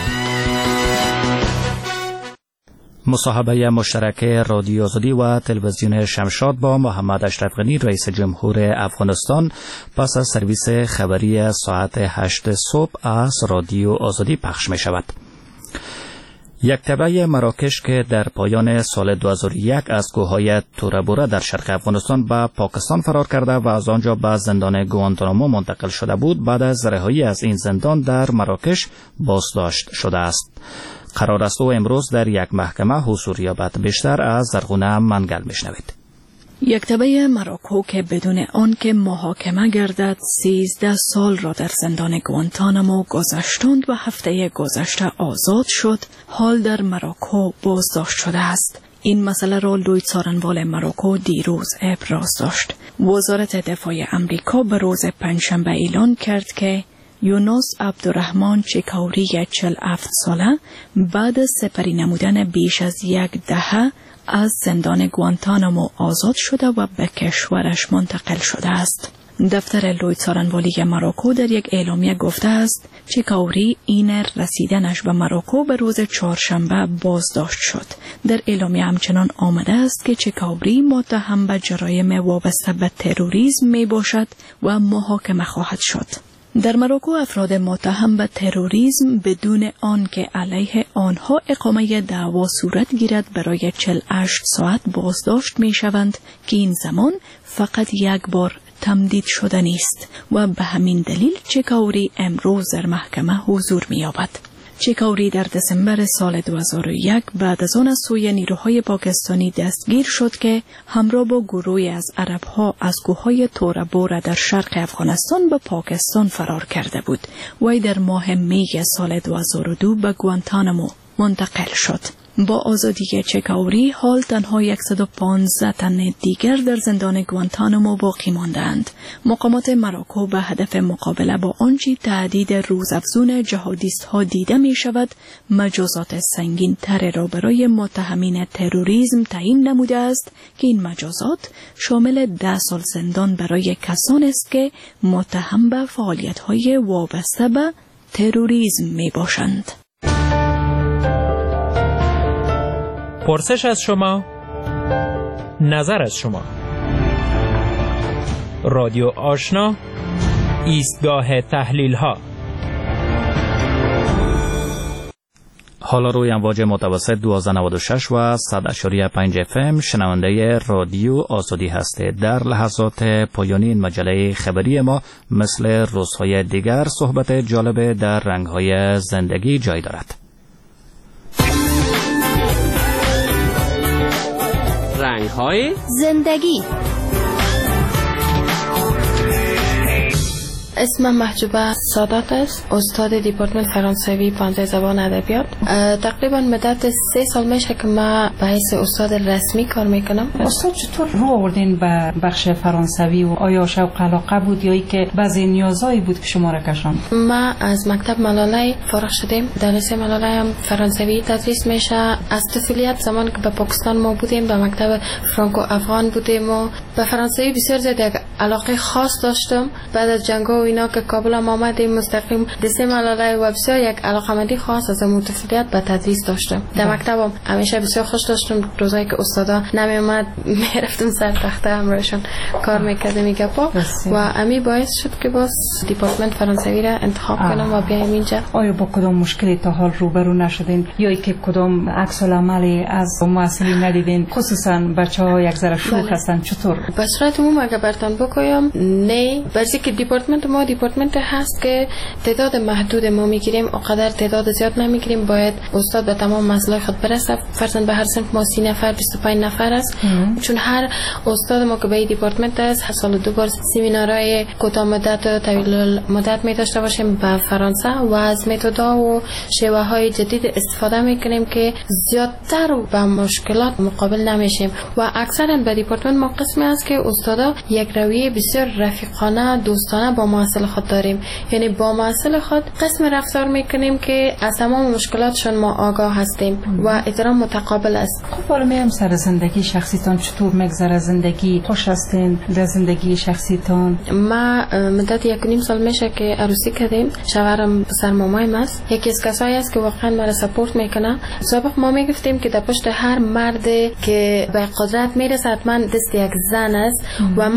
مصاحبه مشترک رادیو آزادی و تلویزیون شمشاد با محمد اشرف غنی رئیس جمهور افغانستان پس از سرویس خبری ساعت 8 صبح از رادیو آزادی پخش می شود. یکتبه مراکش که در پایان سال 2001 از کوههای تورابورا در شرق افغانستان به پاکستان فرار کرده و از آنجا به زندان گوانتانامو منتقل شده بود، بعد از رهایی از این زندان در مراکش بازداشت شده است. قرار است او امروز در یک محکمه حضور یابد. بیشتر از زرغونه منگل میشنوید. یکتبه مراکو که بدون آنکه محاکمه گردد 13 سال را در زندان گوانتانامو گذشتند و هفته گذشته آزاد شد، حال در مراکو بازداشت شده است. این مسئله را لوی څارنوال مراکو دیروز ابراز داشت. وزارت دفاع امریکا به روز پنجشنبه اعلان کرد که یونس عبدالرحمن چکاوری 47 ساله بعد از سپری نمودن بیش از یک دهه از زندان گوانتانامو آزاد شده و به کشورش منتقل شده است. دفتر لوی څارنوالی مراکو در یک اعلامیه گفته است چکاوری این رسیدنش به مراکو به روز چهارشنبه بازداشت شد. در اعلامیه همچنان آمده است که چکاوری متهم به جرایم وابسته به تروریسم می باشد و محاکمه خواهد شد. در مراکو افراد متهم به تروریسم بدون آنکه علیه آنها اقامه دعوا صورت گیرد برای 48 ساعت بازداشت می شوند که این زمان فقط یک بار تمدید شده نیست و به همین دلیل چکاوری امروز در محکمه حضور می یابد. چکاوری در دسامبر سال 2001 بعد از آن از سوی نیروهای پاکستانی دستگیر شد که همراه با گروهی از عربها از کوههای تورابورا در شرق افغانستان به پاکستان فرار کرده بود. وی در ماه می سال 2002 به گوانتانامو منتقل شد. با آزادی چکاوری حال تنها 115 تن دیگر در زندان گوانتانامو باقی ماندند. مقامات مراکو به هدف مقابله با آنچه تهدید روزافزون جهادیست ها دیده می شود مجازات سنگین تر را برای متهمین تروریسم تعیین نموده است که این مجازات شامل 10 سال زندان برای کسانی است که متهم به فعالیت های وابسته به تروریسم می باشند. پرسش از شما، نظر از شما. رادیو آشنا، ایستگاه تحلیل ها. حالا روی امواج متوسط 1296 و 100.5 FM شنونده رادیو آزادی هستید. در لحظات پایانی این مجله خبری ما مثل روزهای دیگر صحبت جالب در رنگهای زندگی جای دارد. رنگ‌های زندگی. اسمم محجوبه سادات است، استاد دیپارتمنت فرانسوی 15 زبان ادبیات. تقریبا مدت 3 سال میشه که من به حیث استاد رسمی کار میکنم. استاد چطور رو آوردین به بخش فرانسوی و آیا شوق علاقه بود یا ای که بعضی نیازایی بود که شما را کشاند؟ ما از مکتب ملالای فارغ شدیم. دانشگاه ملالای هم فرانسوی تدریس میشه. از طفولیت زمان که به پاکستان ما بودیم به مکتب فرانکو افغان بودیم و به فرانسوی بسیار زیاد علاقه خاص داشتم. بعد از جنگ و اینا که کابل هم آمدیم مستقیم دسته ملالای و بسیار یک علاقمندی خاص از متفلیت به تدریس داشتم. در مکتبم همیشه بسیار خوش داشتم. روزایی که استادا نمی اومد میرفتم سر تخته همراهشون کار میکردم میگپا و امی باعث شد که باز دیپارتمنت فرانسوی را انتخاب کنم و بیایم اینجا. آیا با کدام مشکلی تا حال روبرو نشدین یا ای که کدام عکس العملی از مسئولین ندیدین، خصوصا بچه‌ها یک ذره شوخ هستن؟ چطور؟ به صورت عموم اگه براتون بگویم نه، برای که دیپارتمنت ما دیپارتمنت هست که تعداد محدود ما میگیریم، اونقدر تعداد زیاد نمیگیریم. باید استاد به تمام مسائل خود برسه. فرضاً به هر صنف ما 30 نفر 25 نفر است. چون هر استاد ما که به دیپارتمنت است هر سال 2 بار سمینارهای کوتاه مدت و طویل مدت می داشته باشیم به فرانسه و از متدها و شیوه های جدید استفاده میکنیم که زیادتر با مشکلات مقابل نمیشیم. و اکثرا به دیپارتمنت ما قسمی است که استادا یک رویه بسیار رفیقانه دوستانه با محصل خود داریم. یعنی با محصل خود قسم رفتار میکنیم که از تمام مشکلاتشون ما آگاه هستیم و احترام متقابل است. خب حالا میم سر زندگی شخصیتان چطور میگذره؟ زندگی خوش هستین در زندگی شخصیتان؟ ما مدت 1.5 سال میشه که عروسی کردیم. شوهرم پسر مامایم است. یکی از کسایی است که واقعا ما را سپورت میکنه. سابق ما میگفتیم که در پشت هر مرد که به قدرت میرسه حتما دست یک زن است و ما امروز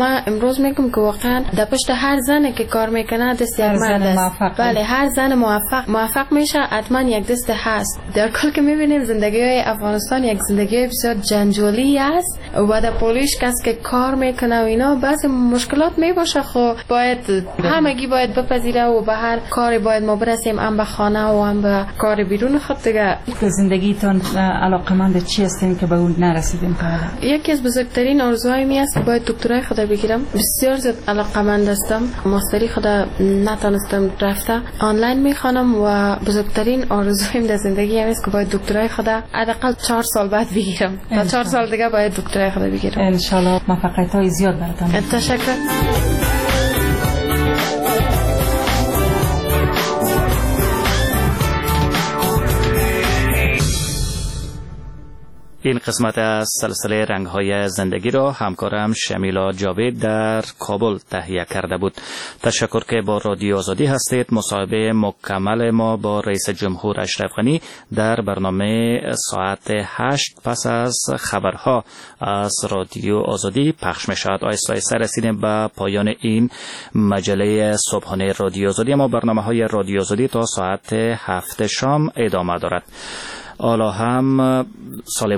ابراز میکنم که واقعا در پشت هر زنی که کار میکنه دست یک مرد است. بله هر زن موفق میشه حتما یک دست هست. در کل که میبینیم زندگی های افغانستان یک زندگی بسیار جنجالی است و در پولیس کس که کار میکنه و اینا بعضی مشکلات میباشه. خب باید همگی باید بپذیره و به هر کاری باید ما برسیم، هم به خانه و هم به کار بیرون خود دیگه. زندگیتون علاقمند چی هستین که به اون نرسیدین تا حالا؟ یکی از بزرگترین آرزوهایم است که باید دکترای خود بگیرم. بسیار زیاد علاقمند هستم. ماستری خود نتونستم رفته، آنلاین میخوانم و بزرگترین آرزویم در زندگی است که باید دکترای خود حداقل 4 سال بعد بگیرم. تا 4 سال دیگه باید دکترای خود بگیرم. ان شاء الله موفقیت‌های زیاد براتون. تشکر. این قسمت از سلسله رنگ‌های زندگی را همکارم شمیلا جاوید در کابل تهیه کرده بود. تشکر که با رادیو آزادی هستید. مصاحبه مکمل ما با رئیس جمهور اشرف غنی در برنامه ساعت 8 پس از خبرها از رادیو آزادی پخش می‌شود. آیسته رسیدیم به پایان این مجله صبحانه رادیو آزادی. اما برنامه‌های رادیو آزادی تا ساعت 7 شام ادامه دارد. حالا هم سال